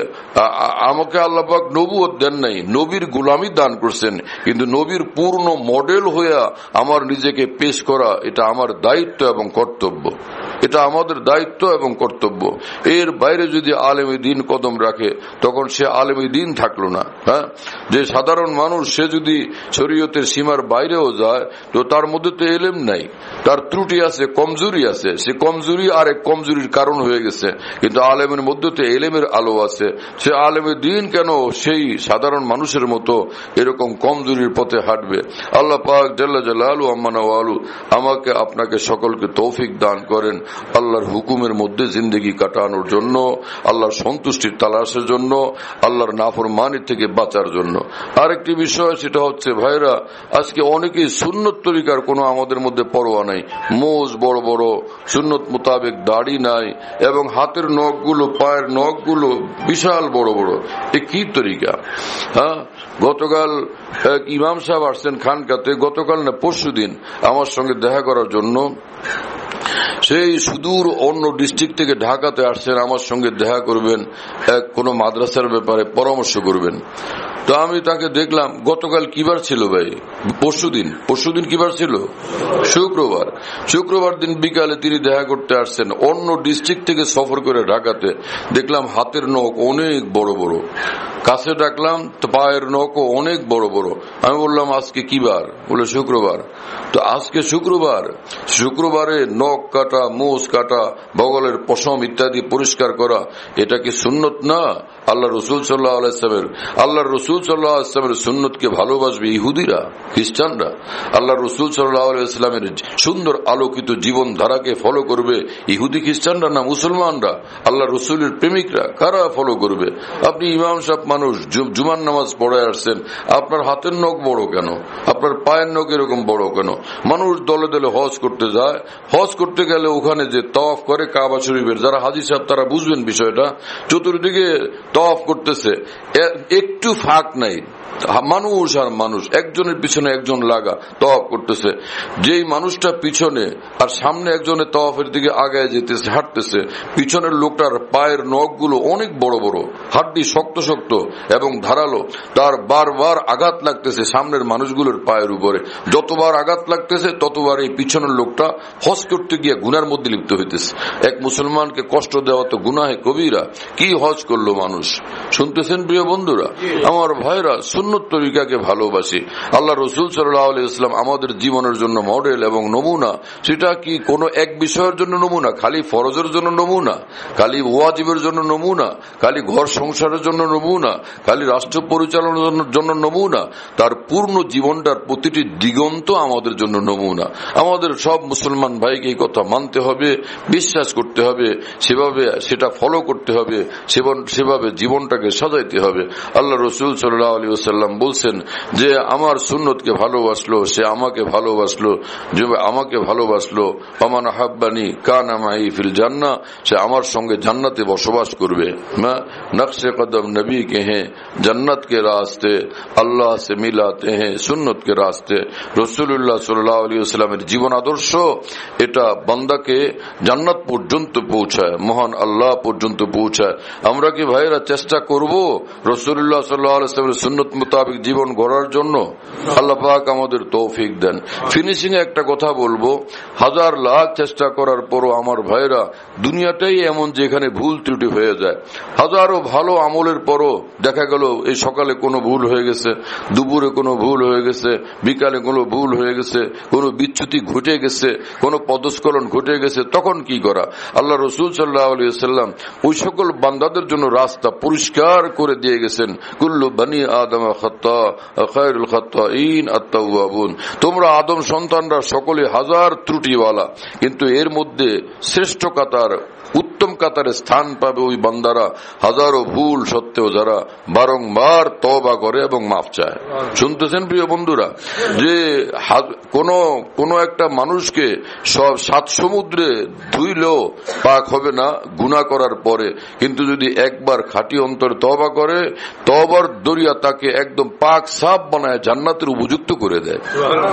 আমাকে আল্লাহ পাক নবুয়ত দেন নাই, নবীর গোলামি দান করছেন, কিন্তু নবীর পূর্ণ মডেল হইয়া আমার নিজেকে পেশ করা, এটা আমার দায়িত্ব এবং কর্তব্য, এটা আমাদের দায়িত্ব এবং কর্তব্য। এর বাইরে যদি আলেমে দ্বীন কদম রাখে, তখন সে আলেমে দ্বীন থাকলো না। হ্যাঁ, যে সাধারণ মানুষ সে যদি শরীয়তের সীমার বাইরেও যায়, তো তার মধ্যে তো এলেম নাই, তার ত্রুটি আছে, কমজোরি আছে, সে কমজোরি আর এক কমজোরির কারণ হয়ে গেছে। কিন্তু আলেমের মধ্যে তো এলেমের আলো আছে, সে আলেমে দ্বীন কেন সেই সাধারণ মানুষের মতো এরকম কমজোরির পথে হাঁটবে? আল্লাহ পাক জাল্লা জালালু আম্মা নওয়ালু আমাকে আপনাকে সকলকে তৌফিক দান করেন আল্লাহর হুকুমের মধ্যে জিন্দেগি কাটানোর জন্য, আল্লাহর সন্তুষ্টির তালাশের জন্য, আল্লাহর নাফরমানি থেকে বাঁচার জন্য। আরেকটি বিষয়, সেটা হচ্ছে ভাইরা, আজকে অনেকেই সুন্নত তরিকার কোনো আমাদের মধ্যে পরোয়া নাই, মোজ বড় বড়, সুন্নত মোতাবেক দাড়ি নাই, এবং হাতের নখগুলো, পায়ের নখগুলো বিশাল বড় বড়। এ কি তরিকা? হ্যাঁ, গতকাল এক ইমাম সাহেব আসছেন খানকাতে, গতকাল না পরশু দিন আমার সঙ্গে দেখা করার জন্য। সেই সুদূর অন্য ডিস্ট্রিক্ট থেকে ঢাকাতে আসছেন আমার সঙ্গে দেখা করবেন, এক কোন মাদ্রাসার ব্যাপারে পরামর্শ করবেন। তো আমি তাকে দেখলাম, গতকাল কিবার ছিল ভাই? পরশুদিন। পরশুদিন কিবার ছিল? শুক্রবার। শুক্রবার দিন বিকালে তিনি দেখা করতে আসছেন অন্য ডিস্ট্রিক্ট থেকে সফর করে ঢাকাতে। দেখলাম হাতের নখ অনেক বড় বড়, কাছে ডাকলাম তো পায়ের নখও অনেক বড় বড়। আমি বললাম আজকে কিবার? বলে শুক্রবার। তো আজকে শুক্রবার, শুক্রবারে নখ কাটা, মোষ কাটা, বগলের পশম ইত্যাদি পরিষ্কার করা, এটা কি সুন্নত না? আল্লাহ রসুল সাল্লাল্লাহু আলাইহি ওয়াসাল্লামের আল্লাহ রসুল সাল্লাল্লাহু আলাইহি ওয়াসাল্লামের সুন্নতকে ভালোবাসবে ইহুদিরা, খ্রিস্টানরা। আল্লাহ রসুল সাল্লাল্লাহু আলাইহি ওয়াসাল্লামের সুন্দর আলোকিত জীবন ধারাকে ফলো করবে ইহুদি খ্রিস্টানরা না মুসলমানরা? আল্লাহ রসুলের প্রেমিকরা কারা ফলো করবে? আপনি ইমাম সাহেব মানুষ, জুমার নামাজ পড়ে আসছেন, আপনার হাতের নখ বড় কেন? আপনার পায়ের নখ এরকম বড় কেন? মানুষ দলে দলে হজ করতে যায়, হজ করতে গেলে ওখানে যে তওয়াফ করে কাবা শরীফের, যারা হাজী সাহেব তারা বুঝবেন বিষয়টা, চতুর্দিকে তওয়াফ করতেছে, একটু ফাঁক নাই, মানুষ আর মানুষ, একজনের পিছনে একজন লাগা তওয়াফ করতেছে। যেই মানুষটা পিছনে আর সামনে একজনের তওয়াফের দিকে আগায় যেতেছে, হাঁটতেছে, পিছনের লোকটার পায়ের নখগুলো অনেক বড় বড়, হাড্ডি শক্ত শক্ত এবং ধারালো, তার বারবার আঘাত লাগতেছে সামনের মানুষগুলোর পায়ের উপরে। যতবার আঘাত লাগতেছে ততবার এই পিছনের লোকটা হজ করতে গিয়ে গুনার মধ্যে লিপ্ত হইতেছে। এক মুসলমানকে কষ্ট দেওয়া তো গুনাহে কবিরা। কি হজ করলো মানুষ? শুনতেছেন প্রিয় বন্ধুরা, আমার ভাইরা, সুন্নত তরিকাকে ভালোবাসি। আল্লাহ রসুল সাল্লাল্লাহু আলাইহি ওয়াসাল্লাম আমাদের জীবনের জন্য মডেল এবং নমুনা। সেটা কি কোনো এক বিষয়ের জন্য নমুনা? খালি ফরজের জন্য নমুনা, খালি ওয়াজিবের জন্য নমুনা, খালি ঘর সংসারের জন্য নমুনা, খালি রাষ্ট্র পরিচালনার জন্য নমুনা? তার পূর্ণ জীবনটার প্রতিটি দিগন্ত আমাদের জন্য নমুনা। আমাদের সব মুসলমান ভাইকে এই কথা মানতে হবে, বিশ্বাস করতে হবে, সেভাবে সেটা ফলো করতে হবে, সেভাবে জীবনটাকে সাজাইতে হবে। আল্লাহ রসুল সাল্লাল্লাহু আলাইহি ওয়াসাল্লাম বলছেন যে আমার সুন্নতকে ভালোবাসলো সে আমাকে ভালোবাসলো, যে আমাকে ভালোবাসলো ফামান আহাব্বানি কানা মাই ফিল জান্নাহ, সে আমার সঙ্গে জান্নাতে বসবাস করবে। নকশে কদম নবী কে হ্যাঁ जन्नत के रास्ते, अल्लाह से मिलाते हैं सुन्नत के रास्ते। রাসূলুল্লাহ সাল্লাল্লাহু আলাইহি ওয়াসাল্লামের জীবন আদর্শ এটা বান্দাকে জান্নাত পর্যন্ত পৌঁছায়, মহান আল্লাহ পর্যন্ত পৌঁছায়। আমরা কি ভাইরা চেষ্টা করব রাসূলুল্লাহ সাল্লাল্লাহু আলাইহি আলাইহি সুন্নত মোতাবেক জীবন গড়ার জন্য আল্লাহ পাক আমাদের তৌফিক দেন। ফিনিশিং এ একটা কথা বলবো, হাজার লাখ চেষ্টা করার পরও আমার ভাইরা দুনিয়াটাই এমন যে এখানে ভুল ত্রুটি হয়ে যায়। হাজারো ভালো আমলের পরও দেখা গেল এই সকালে কোনো ভুল হয়ে গেছে, দুপুরে কোনো ভুল হয়ে গেছে, বিকালে কোনো ভুল হয়ে গেছে, কোনো বিচ্যুতি ঘটে গেছে, কোনো পদস্খলন ঘটে গেছে, তখন কি করা? আল্লাহ রাসূল সাল্লাল্লাহু আলাইহি ওয়াসাল্লাম ওই সকল বান্দাদের জন্য রাস্তা পরিষ্কার করে দিয়ে গেছেন, কুল্লু বানি আদম খাত্তা খায়রুল খাত্তাইন আত-তাওয়াবুন। তোমরা আদম সন্তানরা সকলে হাজার ত্রুটিওয়ালা, কিন্তু এর মধ্যে শ্রেষ্ঠ কাতার, উত্তম কাতারে স্থান পাবে ওই বান্দারা হাজারো ভুল সত্ত্বেও যারা বারংবার তওবা করে এবং মাফ চায়। শুনতেছেন প্রিয় বন্ধুরা, যে কোন কোন একটা মানুষকে সব সাত সমুদ্রে ধুইলেও পাক হবে না গুনাহ করার পরে, কিন্তু যদি একবার খাঁটি অন্তরে তওবা করে, তওবার দরিয়া তাকে একদম পাক সাফ বানায় জান্নাতের উপযুক্ত করে দেয়।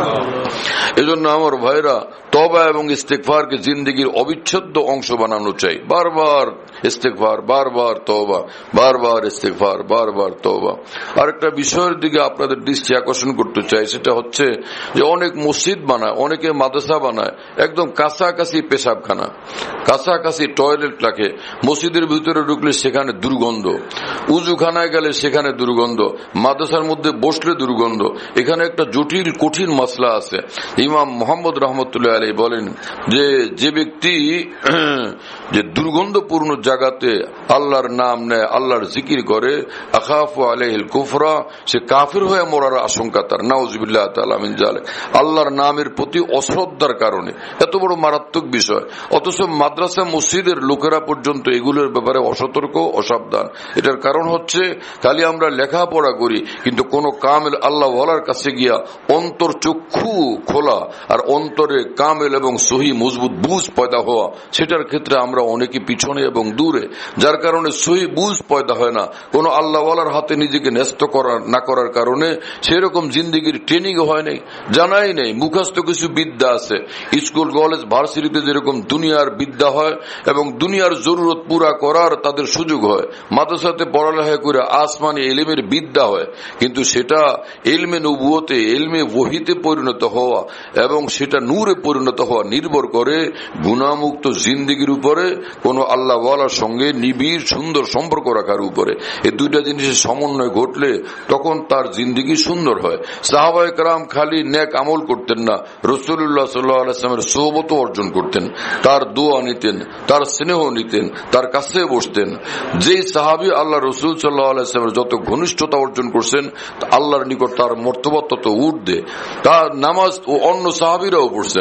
এজন্য আমার ভাইরা তওবা এবং ইস্তেগফারকে জিন্দেগির অবিচ্ছেদ্য অংশ বানানো চাই। বারবার ইস্তেগফার, বারবার তওবা, বারবার ইস্তেগফার, বারবার তওবা। আরেকটা বিষয়ের দিকে আপনাদের দৃষ্টি আকর্ষণ করতে চাই, সেটা হচ্ছে যে অনেক মসজিদ বানায়, অনেকে মাদ্রাসা বানায়, একদম কাছাকাছি পেশাবখানা, কাছাকাছি টয়লেট রাখে। মসজিদের ভিতরে ঢুকলে সেখানে দুর্গন্ধ, উজুখানায় গেলে সেখানে দুর্গন্ধ, মাদ্রাসার মধ্যে বসলে দুর্গন্ধ। এখানে একটা জটিল কঠিন মাসলা আছে। ইমাম মুহাম্মদ রহমতুল্লাহ আলাইহি বলেন যে যে ব্যক্তি যে দুর্গন্ধপূর্ণ জায়গাতে আল্লাহর নাম নেয়, আল্লাহর জিকির করে, আখাফু আলাইহিল কুফরা, সে কাফির হয়ে মরার আশঙ্কা তার, নাউযুবিল্লাহ তাআলা মিন যালিক, আল্লাহর নামের প্রতি অশ্রদ্ধার কারণে। এত বড় মারাত্মক বিষয়, অথচ মাদ্রাসা মসজিদের লোকেরা পর্যন্ত এগুলোর ব্যাপারে অসতর্ক, অসাবধান। এটার কারণ হচ্ছে খালি আমরা লেখাপড়া করি, কিন্তু কোন কামেল আল্লাহ ওয়ালার কাছে গিয়া অন্তর চক্ষু খোলা আর অন্তরে কামেল এবং সহি মজবুত বুঝ পয়দা হওয়া, সেটার ক্ষেত্রে আমরা অনেকে পিছনে এবং দূরে, যার কারণে সহি বুঝ পয়দা হয় না। কোন আল্লাহ ওয়ালার হাতে নিজেকে ন্যস্ত করার না করার কারণে সেরকম জিন্দিগির ট্রেনিং হয় নাই, জানাই নেই। মুখস্থ কিছু বিদ্যা আছে, স্কুল কলেজ ভার্সিটিতে যেরকম দুনিয়ার বিদ্যা হয় এবং দুনিয়ার জরুরত পুরা করার তাদের সুযোগ হয়, মাদ্রাসাতে পড়ালেখা করে আসমানি ইলমের বিদ্যা হয়, কিন্তু সেটা ইলমে নবুয়তে, ইলমে ওহীতে পরিণত হওয়া এবং সেটা নূরে পরিণত হওয়া নির্ভর করে গুনাহমুক্ত জিন্দিগির উপরে, কোন আল্লাহ ওয়ালার সঙ্গে নিবিড় সুন্দর সম্পর্ক রাখার উপরে। এই দুইটা জিনিসের সমন্বয় ঘটলে তখন তার জিন্দিগি সুন্দর হয়। সাহাবায়ে কেরাম খালি নেক আমল করতেন না, রাসূলুল্লাহ সাল্লাল্লাহু আলাইহি ওয়াসাল্লামের সোহবত অর্জন করতেন, তার দোয়া নিতেন, তার স্নেহ নিতেন, তার কাছে বসতেন। যেই সাহাবী আল্লাহ রাসূল সাল্লাল্লাহু আলাইহি ওয়াসাল্লামের যত ঘনিষ্ঠতা অর্জন করছেন, আল্লাহর নিকট তার মর্তবা তত ঊর্ধ্বে। তার নামাজ ও অন্য সাহাবীরাও পড়ছেন,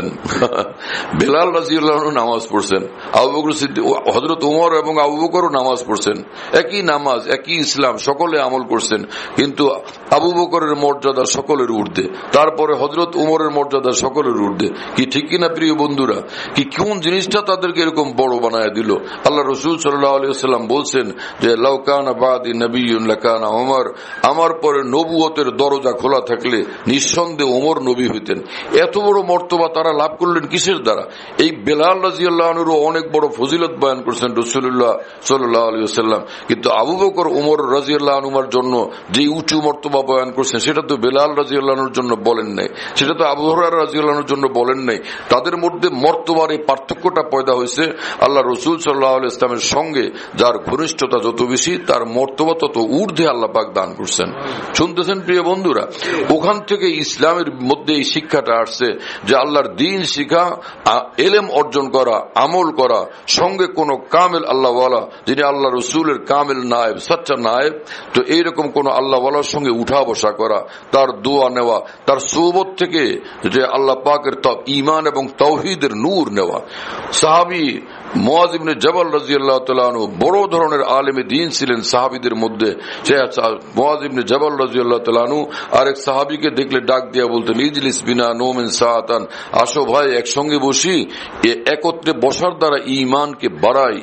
বেলাল রাদিয়াল্লাহু আনহু নামাজ পড়ছেন, আবু বকর সিদ্দিক, হযরত ওমর এবং আবু বকরও নামাজ পড়ছেন, একই নামাজ, একই ইসলাম, সকলে আমল করছেন, কিন্তু আবু বকরের মর্যাদা সকলের ঊর্ধ্বে, তারপরে হযরত ওমরের মর্যাদা সকলের ঊর্ধ্বে। কি ঠিক কিনা প্রিয় বন্ধুরা? কি কোন জিনিসটা তাদেরকে এরকম বড় বানায় দিল? আল্লাহ রাসূল সাল্লাল্লাহু আলাইহি ওয়াসাল্লাম বলছেন যে লাউ কানা বাদি নবিয়্যুন লাকানা ওমর, আমার পরে নবুয়তের দরজা খোলা থাকলে নিঃসন্দেহে ওমর নবী হইতেন। এত বড় মর্তবা তারা লাভ করলেন কিসের দ্বারা? এই বেলাল রাদিয়াল্লাহু আনহুর অনেক বড় ফজিলত বয়ান করছেন রাসূলুল্লাহ সাল্লাল্লাহু আলাইহি ওয়াসাল্লাম, কিন্তু আবু বকর ওমর রাদিয়াল্লাহু আনহুর জন্য যে উঁচু মর্তবা বয়ান করছেন সেটা তো বেলাল রাদিয়াল্লাহু আনহুর জন্য বলেন নাই, সেটা তো আবু হুরায়রা রাদিয়াল্লাহু আনহুর জন্য বলেন নাই। তাদের মধ্যে মর্তবার এই পার্থক্যটা পয়দা হয়েছে আল্লাহ রাসূল সাল্লাল্লাহু আলাইহি ওয়াসাল্লামের সঙ্গে যার ঘনিষ্ঠতা যত বেশি, তার মর্তবা তত ঊর্ধ্বে আল্লাহ পাক দান করছেন। শুনতেছেন প্রিয় বন্ধুরা? ওখান থেকে ইসলামের মধ্যে এই শিক্ষাটা আসছে যে আল্লাহর দ্বীন শিখা, ইলম অর্জন করা, আমল করা, সঙ্গে কোন কামেল আল্লাহ ওয়ালা যিনি আল্লাহ রসুলের কামেল নায়েব, সচ্চা নায়েব, তো এইরকম কোন আল্লাহ ওয়ালার সঙ্গে উঠা বসা করা, তার দোয়া নেওয়া, তার সোহবত থেকে যে আল্লাহ পাকের ঈমান এবং তাওহীদের নূর নেওয়া। সাহাবী মুআয ইবনে জাবাল রাদিয়াল্লাহু তাআলা আনহু বড় ধরনের আলেমে দ্বীন ছিলেন সাহাবীদের মধ্যে। মুআয ইবনে জাবাল রাদিয়াল্লাহু তাআলা আনহু আরেক সাহাবীকে দেখলে ডাক দিয়া বলতেন, ইজলিস বিনা নওমিন সাআতান, আসো ভাই একসঙ্গে বসি। একত্রে বসার দ্বারা ঈমানকে বাড়ায়, ঈমানকে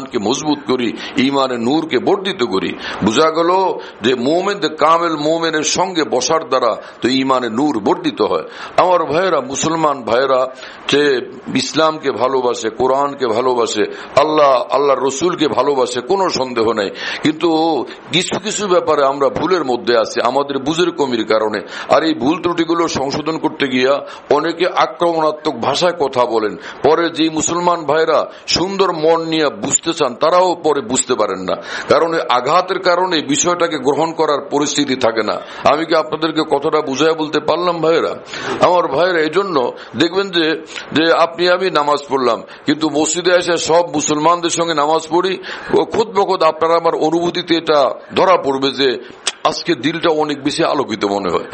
ইমানকে মজবুত করি, ইমানের নূরকে বর্ধিত করি। বোঝা গেল যে মোমেন কামেল মোমেনের সঙ্গে বসার দ্বারা তো ইমানের নূর বর্ধিত হয়। আমার ভাইয়েরা, মুসলমান ভাইয়েরা যে ইসলামকে ভালোবাসে, কোরআনকে ভালোবাসে, আল্লাহ আল্লাহর রসুলকে ভালোবাসে, কোনো সন্দেহ নাই। কিন্তু কিছু কিছু ব্যাপারে আমরা ভুলের মধ্যে আছি আমাদের বুঝের কমির কারণে। আর এই ভুল ত্রুটিগুলো সংশোধন করতে গিয়া অনেকে আক্রমণাত্মক ভাষায় কথা বলেন, পরে যে মুসলমান ভাইরা সুন্দর মন নিয়ে বুঝতে চান তারাও পরে বুঝতে পারেন না, কারণ আঘাতের কারণে বিষয়টাকে গ্রহণ করার পরিস্থিতি থাকে না। আমি কি আপনাদেরকে কতটা বুঝায় বলতে পারলাম ভাইরা? আমার ভাইরা, এই জন্য দেখবেন যে যে আপনি আমি নামাজ পড়লাম, কিন্তু মসজিদে এসে সব মুসলমানদের সঙ্গে নামাজ পড়ি, খুদ বখুদ আপনারা আমার অনুভূতিতে এটা ধরা পড়বে যে আজকে দিলটা অনেক বেশি আলোকিত মনে হয়।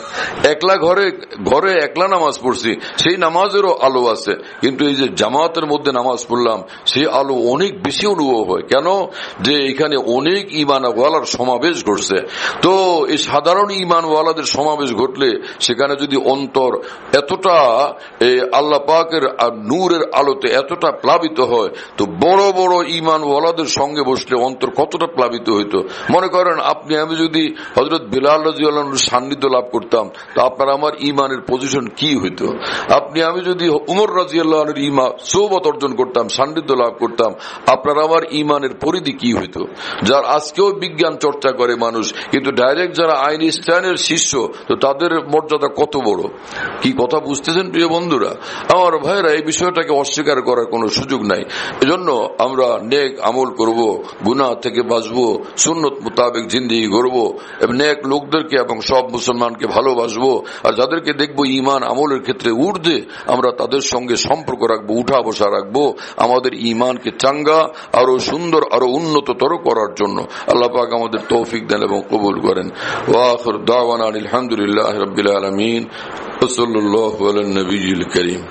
একলা ঘরে ঘরে একলা নামাজ পড়ছি, সেই নামাজেরও আলো আছে, কিন্তু এই যে জামাতের মধ্যে নামাজ পড়লাম সেই আলো অনেক বেশি অনুভব হয়। কেন? যে এখানে অনেক ইমানওয়ালার সমাবেশ ঘটছে। তো এই সাধারণ ইমানওয়ালাদের সমাবেশ ঘটলে সেখানে যদি অন্তর এতটা আল্লাহ পাকের নূরের আলোতে এতটা প্লাবিত হয়, তো বড় বড় ইমানওয়ালাদের সঙ্গে বসলে অন্তর কতটা প্লাবিত হইতো। মনে করেন আপনি আমি যদি হযরত বিলাল রাদিয়াল্লাহু আনহুর সান্নিধ্য লাভ করতাম, তো আপনার আমার ইমানের পজিশন কি হইতো? আপনি আমি যদি উমর রাদিয়াল্লাহু আনহুর ইমান সোহবত অর্জন করতাম, সান্নিধ্য লাভ করতাম, আপনার আমার ইমানের পরিধি কি হইতো? যার আজকেও বিজ্ঞান চর্চা করে মানুষ, কিন্তু ডাইরেক্ট যারা আইনস্টাইনের শিষ্য, তো তাদের মর্যাদা কত বড়। কি কথা বুঝতেছেন প্রিয় বন্ধুরা? আমার ভাইরা, এই বিষয়টাকে অস্বীকার করার কোনো সুযোগ নাই। এজন্য আমরা নেক আমল করব, গুনাহ থেকে বাঁচবো, সুন্নত মোতাবেক জিন্দেগি করব, নেক লোকদেরকে এবং সব মুসলমানকে ভালোবাসবো। আর যাদেরকে দেখবো ইমান আমলের ক্ষেত্রে ঊর্ধ্বে, আমরা তাদের সঙ্গে সম্পর্ক রাখবো, উঠা বসা রাখবো, আমাদের ইমানকে চাঙ্গা আরো সুন্দর আরো উন্নততর করার জন্য। আল্লাহ পাক আমাদের তৌফিক দেন এবং কবুল করেন। ওয়া আখির দাওয়ানা আলহামদুলিল্লাহি রাব্বিল আলামিন ওয়া সাল্লাল্লাহু আলা নবিয়িল কারীম।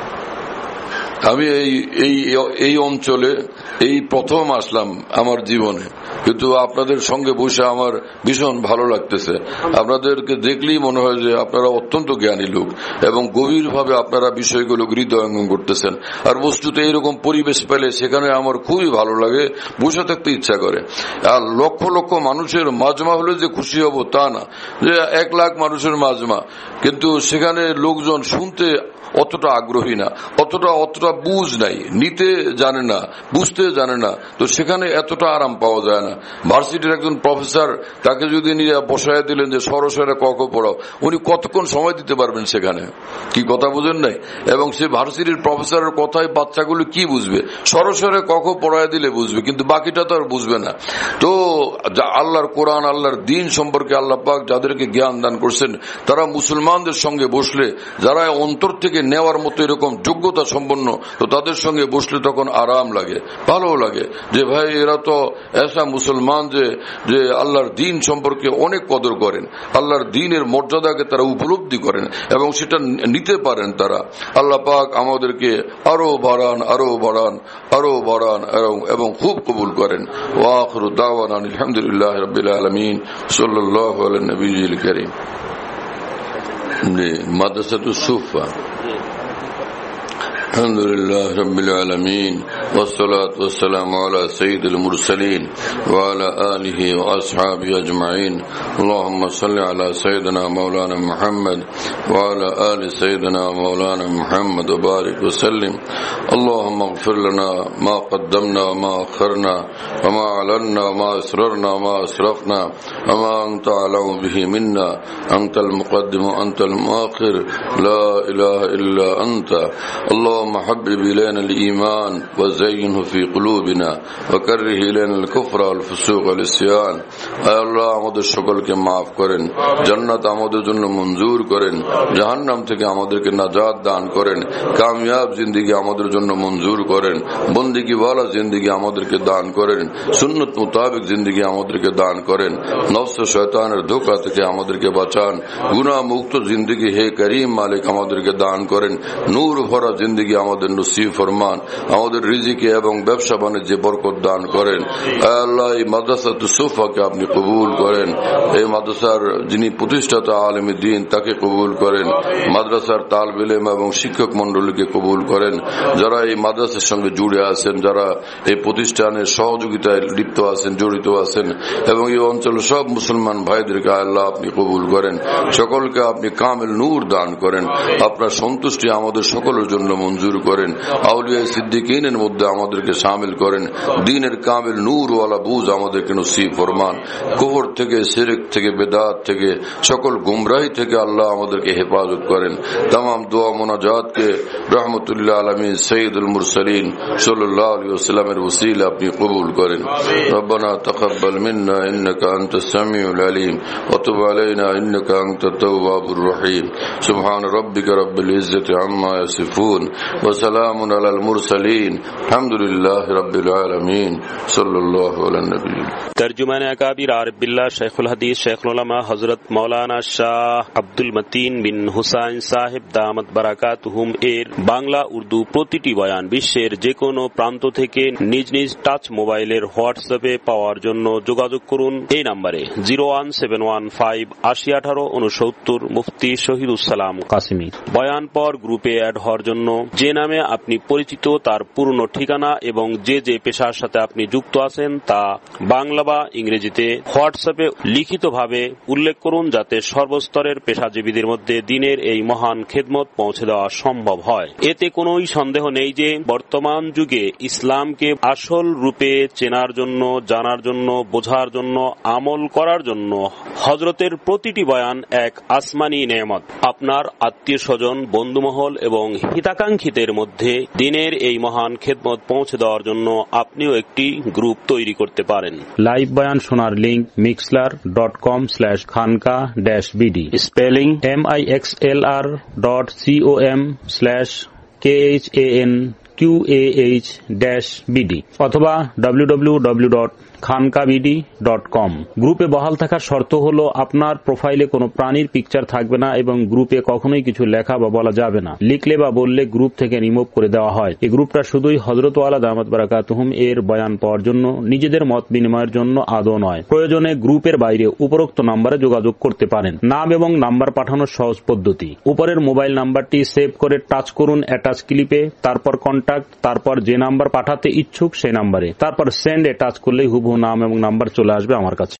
আমি এই এই অঞ্চলে এই প্রথম আসলাম আমার জীবনে, কিন্তু আপনাদের সঙ্গে বসে আমার ভীষণ ভালো লাগতেছে। আপনাদেরকে দেখলেই মনে হয় যে আপনারা অত্যন্ত জ্ঞানী লোক এবং গভীরভাবে আপনারা বিষয়গুলো হৃদয়ঙ্গম করতেছেন। আর বস্তুতে এইরকম পরিবেশ পেলে সেখানে আমার খুবই ভালো লাগে, বসে থাকতে ইচ্ছা করে। আর লক্ষ লক্ষ মানুষের মাজমা হলে যে খুশি হব তা না, যে এক লাখ মানুষের মাজমা, কিন্তু সেখানে লোকজন শুনতে অতটা আগ্রহী না, অতটা অতটা বুঝ নাই, নিতে জানে না, বুঝতে জানে না, তো সেখানে এতটা আরাম পাওয়া যায় না। ভার্সিটির একজন প্রফেসর, তাকে যদি নিয়ে বসায় দিলেন যে সরসরে ক খ পড়াও, উনি কতক্ষণ সময় দিতে পারবেন সেখানে? কি কথা বুঝেন নাই? এবং সে ভার্সিটির প্রফেসরের কথায় বাচ্চাগুলো কি বুঝবে? সরসরে ক খ পড়ায় দিলে বুঝবে, কিন্তু বাকিটা তো আর বুঝবে না। তো আল্লাহর কোরআন, আল্লাহর দিন সম্পর্কে আল্লাহ পাক যাদেরকে জ্ঞান দান করছেন, তারা মুসলমানদের সঙ্গে বসলে, যারা অন্তর থেকে নেওয়ার মতো এরকম যোগ্যতা সম্পন্ন, তো তাদের সঙ্গে বসলে তখন আরাম লাগে, ভালো লাগে যে ভাই এরা তো এসা মুসলমান যে যে আল্লাহর দিন সম্পর্কে অনেক কদর করেন, আল্লাহর দিনের মর্যাদাকে তারা উপলব্ধি করেন এবং সেটা নিতে পারেন তারা। আল্লাহ পাক আমাদেরকে আরো বাড়ান, আরো বাড়ান, আরো বাড়ান এবং খুব কবুল করেন। ওয়া আখিরু দাওয়ানা আলহামদুলিল্লাহি রাব্বিল আলামিন সাল্লাল্লাহু আলা নবিয়িল কারীম। মাদ্রাসাতুস সুফা। الحمد لله رب العالمين والصلاة والسلام على سيد المرسلين وعلى آله وأصحابه أجمعين. اللهم صل على سيدنا مولانا محمد وعلى آل سيدنا مولانا محمد وبارك وسلم. اللهم اغفر لنا ما قدمنا وما أخرنا وما أعلنا وما أسررنا وما أسرفنا وما أنت أعلم به منا. أنت المقدم وأنت المؤخر، لا إله إلا أنت. اللهم حبب إلينا الإيمان وزينه في قلوبنا وكره إلينا الكفر والفسوق والعصيان. আয় আল্লাহ, আমাদের সকলকে মাফ করেন, জান্নাত আমাদের জন্য মঞ্জুর করেন, জাহান্নাম থেকে আমাদেরকে নাজাত দান করেন, কামিয়াব জিন্দেগি আমাদের জন্য মঞ্জুর করেন, বন্দেগি ওয়ালা জিন্দেগি আমাদেরকে দান করেন, সুন্নত মোতাবেক জিন্দেগি আমাদেরকে দান করেন, নফস শয়তানের ধোঁকা থেকে আমাদেরকে বাঁচান, গুনাহ মুক্ত জিন্দেগি হে করিম মালিক আমাদেরকে দান করেন, নূর ভরা জিন্দেগি আমাদের নসিব ফরমান, আমাদের রিজিক রিজিকে এবং ব্যবসা বাণিজ্যে বরকত দান করেন। আল্লাহ এই মাদ্রাসাতুস সুফাকে আপনি কবুল করেন। এই মাদ্রাসার যিনি প্রতিষ্ঠাতা আলেম দ্বীন তাকে কবুল করেন। মাদ্রাসার তালিব ইলম এবং শিক্ষক মন্ডলীকে কবুল করেন। যারা এই মাদ্রাসার সঙ্গে জুড়ে আছেন, যারা এই প্রতিষ্ঠানের সহযোগিতায় লিপ্ত আছেন, জড়িত আছেন, এবং এই অঞ্চলের সব মুসলমান ভাইদেরকে আল্লাহ আপনি কবুল করেন। সকলকে আপনি কামেল নূর দান করেন। আপনার সন্তুষ্টি আমাদের সকলের জন্য মঞ্জুর করেন। আউলিয়া সিদ্দিকিনের মধ্যে আমাদেরকে শামিল করেন। দ্বীনের কামেল নূর ওয়ালা বুঝ আমাদেরকে নসিব ফরমান। কুফর থেকে, শিরক থেকে, বেদাত থেকে, সকল গুমরাহি থেকে আল্লাহ আমাদেরকে হেফাজত করেন। तमाम दुआ मुनाजात के रहमतुल्लिल आलमीन सय्यदुल मुरसलीन सल्लल्लाहु अलैहि वसल्लम এর ওসিলা আপনি কবুল করেন। रब्बना तक़ब्बल मिन्ना इन्नका अंतस समीउल अलीम व तुब अलैना इन्नका अंतत तव्वाबुर रहीम। सुब्हान रब्बिका रब्बिल इज्जति अम्मा यसिफून व सलामुन अलल मुरसलीन अल्हम्दुलिल्लाहि रब्बिल आलमीन सल्लल्लाहु अलैहि नबी। तर्जुमान अकाबिर आरिफ बिल्लाह शेखुल हदीस शेखुल उलमा हजरत मौलाना शाह আব্দুল মতিন বিন হুসাইন সাহেব দামাত বারাকাতুহুম এর বাংলা উর্দু প্রতিটি বয়ান বিশ্বের যে কোনো প্রান্ত থেকে নিজ নিজ টাচ মোবাইলের হোয়াটসঅ্যাপে পাওয়ার জন্য যোগাযোগ করুন এই নম্বরে zero one seven one five আশি আঠারো উনসত্তর মুফতি শহীদুসালাম কাসিমি। বয়ান পর গ্রুপে অ্যাড হওয়ার জন্য যে নামে আপনি পরিচিত তার পূর্ণ ঠিকানা এবং যে যে পেশার সাথে আপনি যুক্ত আছেন তা বাংলা বা ইংরেজিতে হোয়াটসঅ্যাপে লিখিতভাবে উল্লেখ করুন, যাতে সর্বস্তরের পেশাজীবীদের মধ্যে দিনের এই মহান খেদমত পৌঁছে দেওয়া সম্ভব হয়। এতে কোনোই সন্দেহ নেই যে বর্তমান যুগে ইসলামকে আসল রূপে চেনার জন্য, জানার জন্য, বোঝার জন্য, আমল করার জন্য হযরতের প্রতিটি বয়ান এক আসমানী নেয়ামত। আপনার আত্মীয় স্বজন, বন্ধুমহল এবং হিতাকাঙ্ক্ষীদের মধ্যে দিনের এই মহান খেদমত পৌঁছে দেওয়ার জন্য আপনিও একটি গ্রুপ তৈরি করতে পারেন। লাইভ বয়ান শোনার link Mixlr dot com slash Khanqah dash BD, spelling M I X L R dot COM slash K H A N Q A H dash BD অথবা W W W dot Khanqah BD dot com. গ্রুপে বহাল থাকার শর্ত হল আপনার প্রোফাইলে কোনো প্রাণীর পিকচার থাকবে না এবং গ্রুপে কখনোই কিছু লেখা বা বলা যাবে না। লিখলে বা বললে গ্রুপ থেকে রিমুভ করে দেওয়া হয়। এই গ্রুপটা শুধুই হযরত ওয়ালা দামাত বারাকাতুহুম এর বয়ান পাওয়ার জন্য, নিজেদের মত বিনিময়ের জন্য আদৌ নয়। প্রয়োজনে গ্রুপের বাইরে উপরোক্ত নম্বরে যোগাযোগ করতে পারেন। নাম এবং নাম্বার পাঠানোর সহজ পদ্ধতি: উপরের মোবাইল নাম্বারটি সেভ করে টাচ করুন অ্যাটাচ ক্লিপে, তারপর কন্টাক্ট, তারপর যে নাম্বার পাঠাতে ইচ্ছুক সেই নাম্বারে, তারপর সেন্ড এ টাচ করলেই হুবহু নাম এবং নাম্বার চলে আসবে আমার কাছে।